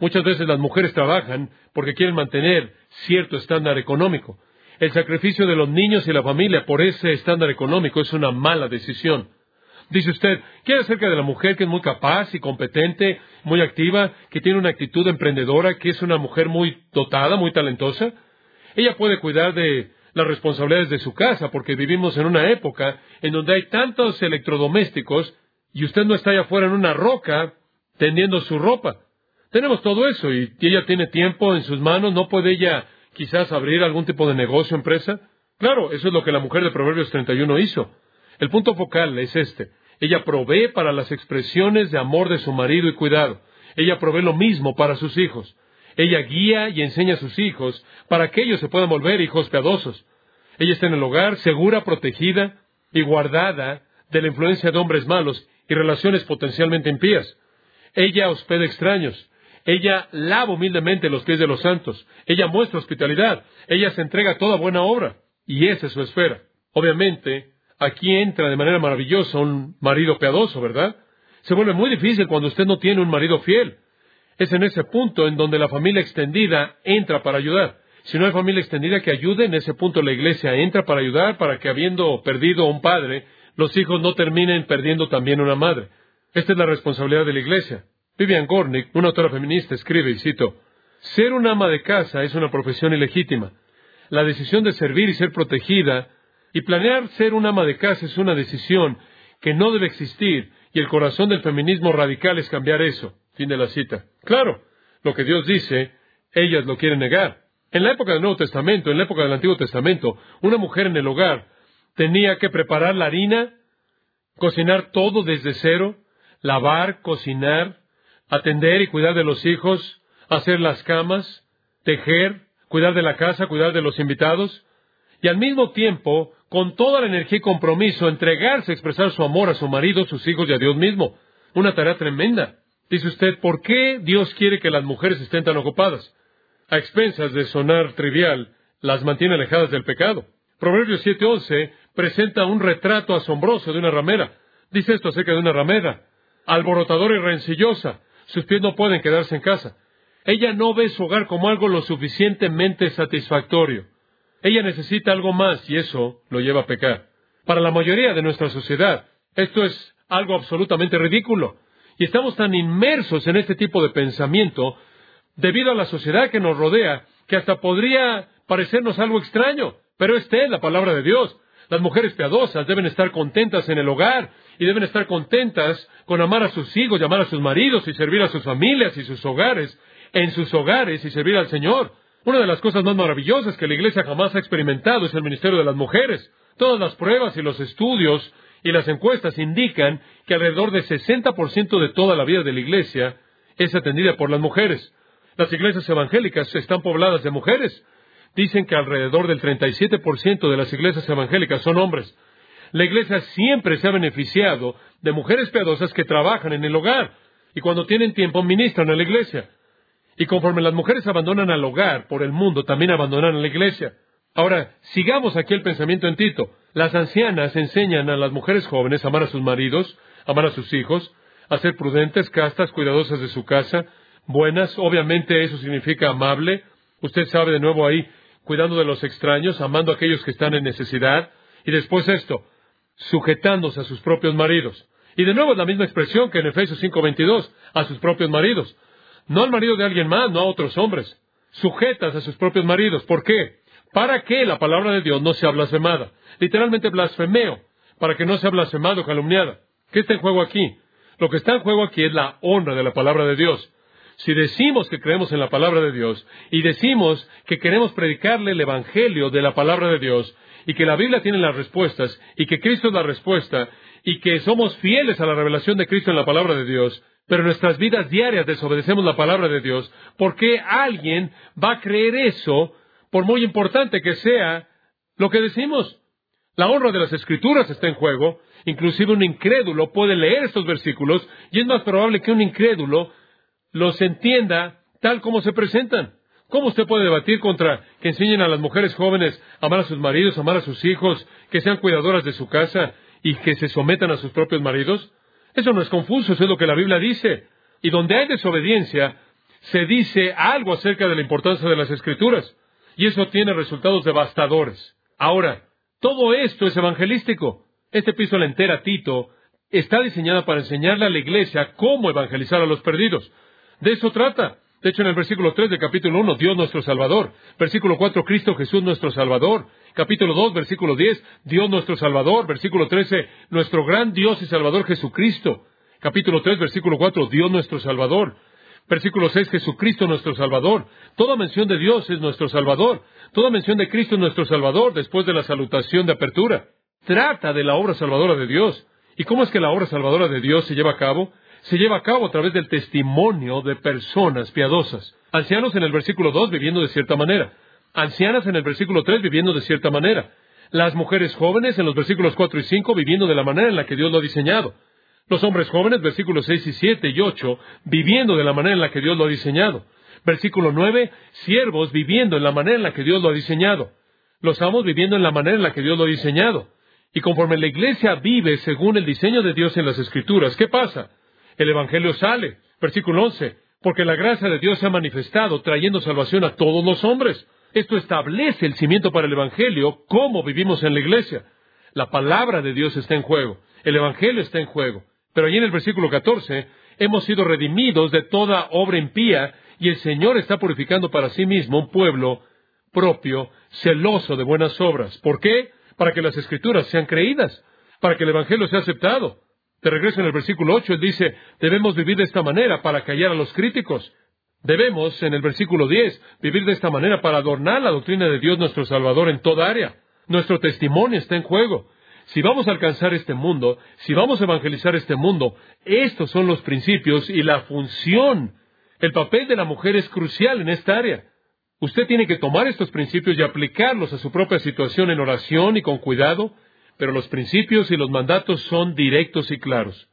Muchas veces las mujeres trabajan porque quieren mantener cierto estándar económico. El sacrificio de los niños y la familia por ese estándar económico es una mala decisión. Dice usted, ¿qué hay acerca de la mujer que es muy capaz y competente, muy activa, que tiene una actitud emprendedora, que es una mujer muy dotada, muy talentosa? Ella puede cuidar de las responsabilidades de su casa, porque vivimos en una época en donde hay tantos electrodomésticos y usted no está allá afuera en una roca tendiendo su ropa. Tenemos todo eso y ella tiene tiempo en sus manos. ¿No puede ella quizás abrir algún tipo de negocio, empresa? Claro, eso es lo que la mujer de Proverbios 31 hizo. El punto focal es este. Ella provee para las expresiones de amor de su marido y cuidado. Ella provee lo mismo para sus hijos. Ella guía y enseña a sus hijos para que ellos se puedan volver hijos piadosos. Ella está en el hogar, segura, protegida y guardada de la influencia de hombres malos y relaciones potencialmente impías. Ella hospeda extraños. Ella lava humildemente los pies de los santos. Ella muestra hospitalidad. Ella se entrega a toda buena obra. Y esa es su esfera. Obviamente, aquí entra de manera maravillosa un marido piadoso, ¿verdad? Se vuelve muy difícil cuando usted no tiene un marido fiel. Es en ese punto en donde la familia extendida entra para ayudar. Si no hay familia extendida que ayude, en ese punto la iglesia entra para ayudar, para que habiendo perdido un padre, los hijos no terminen perdiendo también una madre. Esta es la responsabilidad de la iglesia. Vivian Gornick, una autora feminista, escribe, y cito, «Ser una ama de casa es una profesión ilegítima. La decisión de servir y ser protegida y planear ser una ama de casa es una decisión que no debe existir, y el corazón del feminismo radical es cambiar eso». Fin de la cita. Claro, lo que Dios dice, ellas lo quieren negar. En la época del Nuevo Testamento, en la época del Antiguo Testamento, una mujer en el hogar tenía que preparar la harina, cocinar todo desde cero, lavar, cocinar, atender y cuidar de los hijos, hacer las camas, tejer, cuidar de la casa, cuidar de los invitados, y al mismo tiempo, con toda la energía y compromiso, entregarse a expresar su amor a su marido, sus hijos y a Dios mismo. Una tarea tremenda. Dice usted, ¿por qué Dios quiere que las mujeres estén tan ocupadas? A expensas de sonar trivial, las mantiene alejadas del pecado. Proverbios 7:11 presenta un retrato asombroso de una ramera. Dice esto acerca de una ramera, alborotadora y rencillosa. Sus pies no pueden quedarse en casa. Ella no ve su hogar como algo lo suficientemente satisfactorio. Ella necesita algo más y eso lo lleva a pecar. Para la mayoría de nuestra sociedad, esto es algo absolutamente ridículo. Y estamos tan inmersos en este tipo de pensamiento debido a la sociedad que nos rodea, que hasta podría parecernos algo extraño. Pero esta es la palabra de Dios. Las mujeres piadosas deben estar contentas en el hogar y deben estar contentas con amar a sus hijos, y amar a sus maridos y servir a sus familias y sus hogares, en sus hogares y servir al Señor. Una de las cosas más maravillosas que la iglesia jamás ha experimentado es el ministerio de las mujeres. Todas las pruebas y los estudios y las encuestas indican que alrededor del 60% de toda la vida de la iglesia es atendida por las mujeres. Las iglesias evangélicas están pobladas de mujeres. Dicen que alrededor del 37% de las iglesias evangélicas son hombres. La iglesia siempre se ha beneficiado de mujeres piadosas que trabajan en el hogar y cuando tienen tiempo ministran a la iglesia. Y conforme las mujeres abandonan al hogar por el mundo, también abandonan a la iglesia. Ahora, sigamos aquí el pensamiento en Tito. Las ancianas enseñan a las mujeres jóvenes a amar a sus maridos, amar a sus hijos, a ser prudentes, castas, cuidadosas de su casa, buenas. Obviamente eso significa amable. Usted sabe de nuevo ahí, cuidando de los extraños, amando a aquellos que están en necesidad. Y después esto, sujetándose a sus propios maridos. Y de nuevo es la misma expresión que en Efesios 5:22, a sus propios maridos. No al marido de alguien más, no a otros hombres. Sujetas a sus propios maridos. ¿Por qué? Para que la palabra de Dios no sea blasfemada. Literalmente blasfemeo, para que no sea blasfemado o calumniada. ¿Qué está en juego aquí? Lo que está en juego aquí es la honra de la palabra de Dios. Si decimos que creemos en la palabra de Dios y decimos que queremos predicarle el evangelio de la palabra de Dios y que la Biblia tiene las respuestas y que Cristo es la respuesta y que somos fieles a la revelación de Cristo en la palabra de Dios, pero en nuestras vidas diarias desobedecemos la palabra de Dios, ¿por qué alguien va a creer eso, por muy importante que sea lo que decimos? La honra de las Escrituras está en juego. Inclusive un incrédulo puede leer estos versículos y es más probable que un incrédulo los entienda tal como se presentan. ¿Cómo usted puede debatir contra que enseñen a las mujeres jóvenes a amar a sus maridos, a amar a sus hijos, que sean cuidadoras de su casa y que se sometan a sus propios maridos? Eso no es confuso, eso es lo que la Biblia dice. Y donde hay desobediencia, se dice algo acerca de la importancia de las Escrituras, y eso tiene resultados devastadores. Ahora, todo esto es evangelístico. Esta epístola entera, Tito, está diseñada para enseñarle a la iglesia cómo evangelizar a los perdidos. De eso trata. De hecho, en el versículo 3 del capítulo 1, Dios nuestro Salvador. Versículo 4, Cristo Jesús nuestro Salvador. Capítulo 2, versículo 10, Dios nuestro Salvador. Versículo 13, nuestro gran Dios y Salvador Jesucristo. Capítulo 3, versículo 4, Dios nuestro Salvador. Versículo 6, Jesucristo nuestro Salvador. Toda mención de Dios es nuestro Salvador. Toda mención de Cristo es nuestro Salvador después de la salutación de apertura. Trata de la obra salvadora de Dios. ¿Y cómo es que la obra salvadora de Dios se lleva a cabo? Se lleva a cabo a través del testimonio de personas piadosas. Ancianos en el versículo 2 viviendo de cierta manera. Ancianas en el versículo 3 viviendo de cierta manera. Las mujeres jóvenes en los versículos 4 y 5 viviendo de la manera en la que Dios lo ha diseñado. Los hombres jóvenes, versículos 6 y 7 y 8, viviendo de la manera en la que Dios lo ha diseñado. Versículo 9, siervos viviendo en la manera en la que Dios lo ha diseñado. Los amos viviendo en la manera en la que Dios lo ha diseñado. Y conforme la iglesia vive según el diseño de Dios en las Escrituras, ¿qué pasa? El Evangelio sale. Versículo 11, porque la gracia de Dios se ha manifestado trayendo salvación a todos los hombres. Esto establece el cimiento para el Evangelio, cómo vivimos en la iglesia. La palabra de Dios está en juego. El Evangelio está en juego. Pero allí en el versículo 14, hemos sido redimidos de toda obra impía y el Señor está purificando para sí mismo un pueblo propio, celoso de buenas obras. ¿Por qué? Para que las Escrituras sean creídas, para que el Evangelio sea aceptado. De regreso en el versículo 8, él dice, debemos vivir de esta manera para callar a los críticos. Debemos, en el versículo 10, vivir de esta manera para adornar la doctrina de Dios nuestro Salvador en toda área. Nuestro testimonio está en juego. Si vamos a alcanzar este mundo, si vamos a evangelizar este mundo, estos son los principios y la función. El papel de la mujer es crucial en esta área. Usted tiene que tomar estos principios y aplicarlos a su propia situación en oración y con cuidado, pero los principios y los mandatos son directos y claros.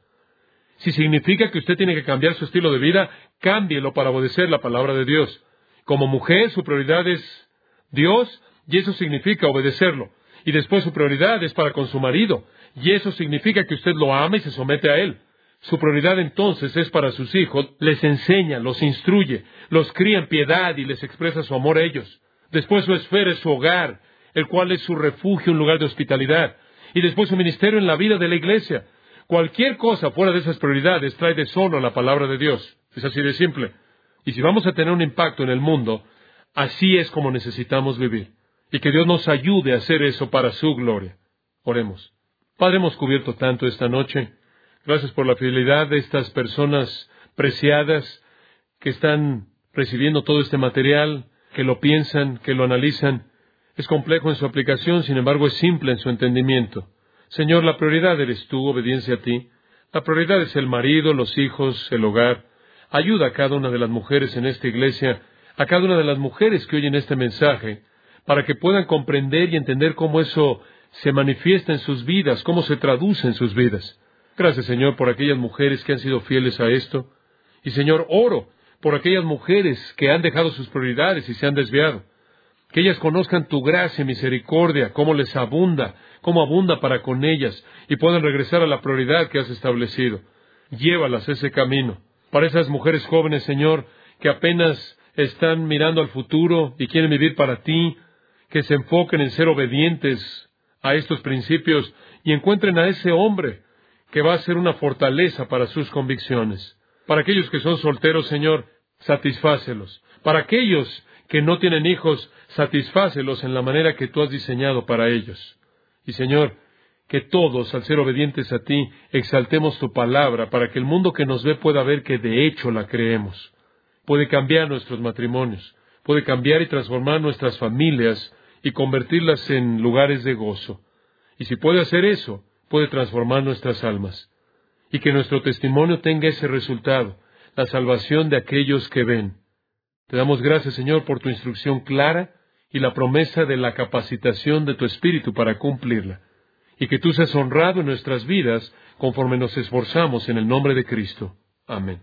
Si significa que usted tiene que cambiar su estilo de vida, cámbielo para obedecer la palabra de Dios. Como mujer, su prioridad es Dios, y eso significa obedecerlo. Y después su prioridad es para con su marido, y eso significa que usted lo ama y se somete a él. Su prioridad entonces es para sus hijos, les enseña, los instruye, los cría en piedad y les expresa su amor a ellos. Después su esfera es su hogar, el cual es su refugio, un lugar de hospitalidad. Y después su ministerio en la vida de la iglesia. Cualquier cosa fuera de esas prioridades trae deshonra a la palabra de Dios. Es así de simple. Y si vamos a tener un impacto en el mundo, así es como necesitamos vivir. Y que Dios nos ayude a hacer eso para su gloria. Oremos. Padre, hemos cubierto tanto esta noche. Gracias por la fidelidad de estas personas preciadas que están recibiendo todo este material, que lo piensan, que lo analizan. Es complejo en su aplicación, sin embargo es simple en su entendimiento. Señor, la prioridad eres tú, obediencia a ti. La prioridad es el marido, los hijos, el hogar. Ayuda a cada una de las mujeres en esta iglesia, a cada una de las mujeres que oyen este mensaje, para que puedan comprender y entender cómo eso se manifiesta en sus vidas, cómo se traduce en sus vidas. Gracias, Señor, por aquellas mujeres que han sido fieles a esto. Y, Señor, oro por aquellas mujeres que han dejado sus prioridades y se han desviado. Que ellas conozcan tu gracia y misericordia, cómo les abunda, cómo abunda para con ellas, y puedan regresar a la prioridad que has establecido. Llévalas ese camino. Para esas mujeres jóvenes, Señor, que apenas están mirando al futuro y quieren vivir para ti, que se enfoquen en ser obedientes a estos principios y encuentren a ese hombre que va a ser una fortaleza para sus convicciones. Para aquellos que son solteros, Señor, satisfácelos. Para aquellos que no tienen hijos, satisfácelos en la manera que tú has diseñado para ellos. Y, Señor, que todos, al ser obedientes a ti, exaltemos tu palabra para que el mundo que nos ve pueda ver que de hecho la creemos. Puede cambiar nuestros matrimonios, puede cambiar y transformar nuestras familias y convertirlas en lugares de gozo. Y si puede hacer eso, puede transformar nuestras almas. Y que nuestro testimonio tenga ese resultado, la salvación de aquellos que ven. Te damos gracias, Señor, por tu instrucción clara y la promesa de la capacitación de tu Espíritu para cumplirla. Y que tú seas honrado en nuestras vidas conforme nos esforzamos en el nombre de Cristo. Amén.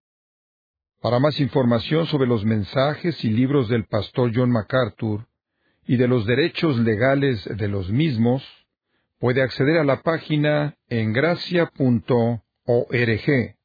Para más información sobre los mensajes y libros del pastor John MacArthur y de los derechos legales de los mismos, puede acceder a la página en gracia.org.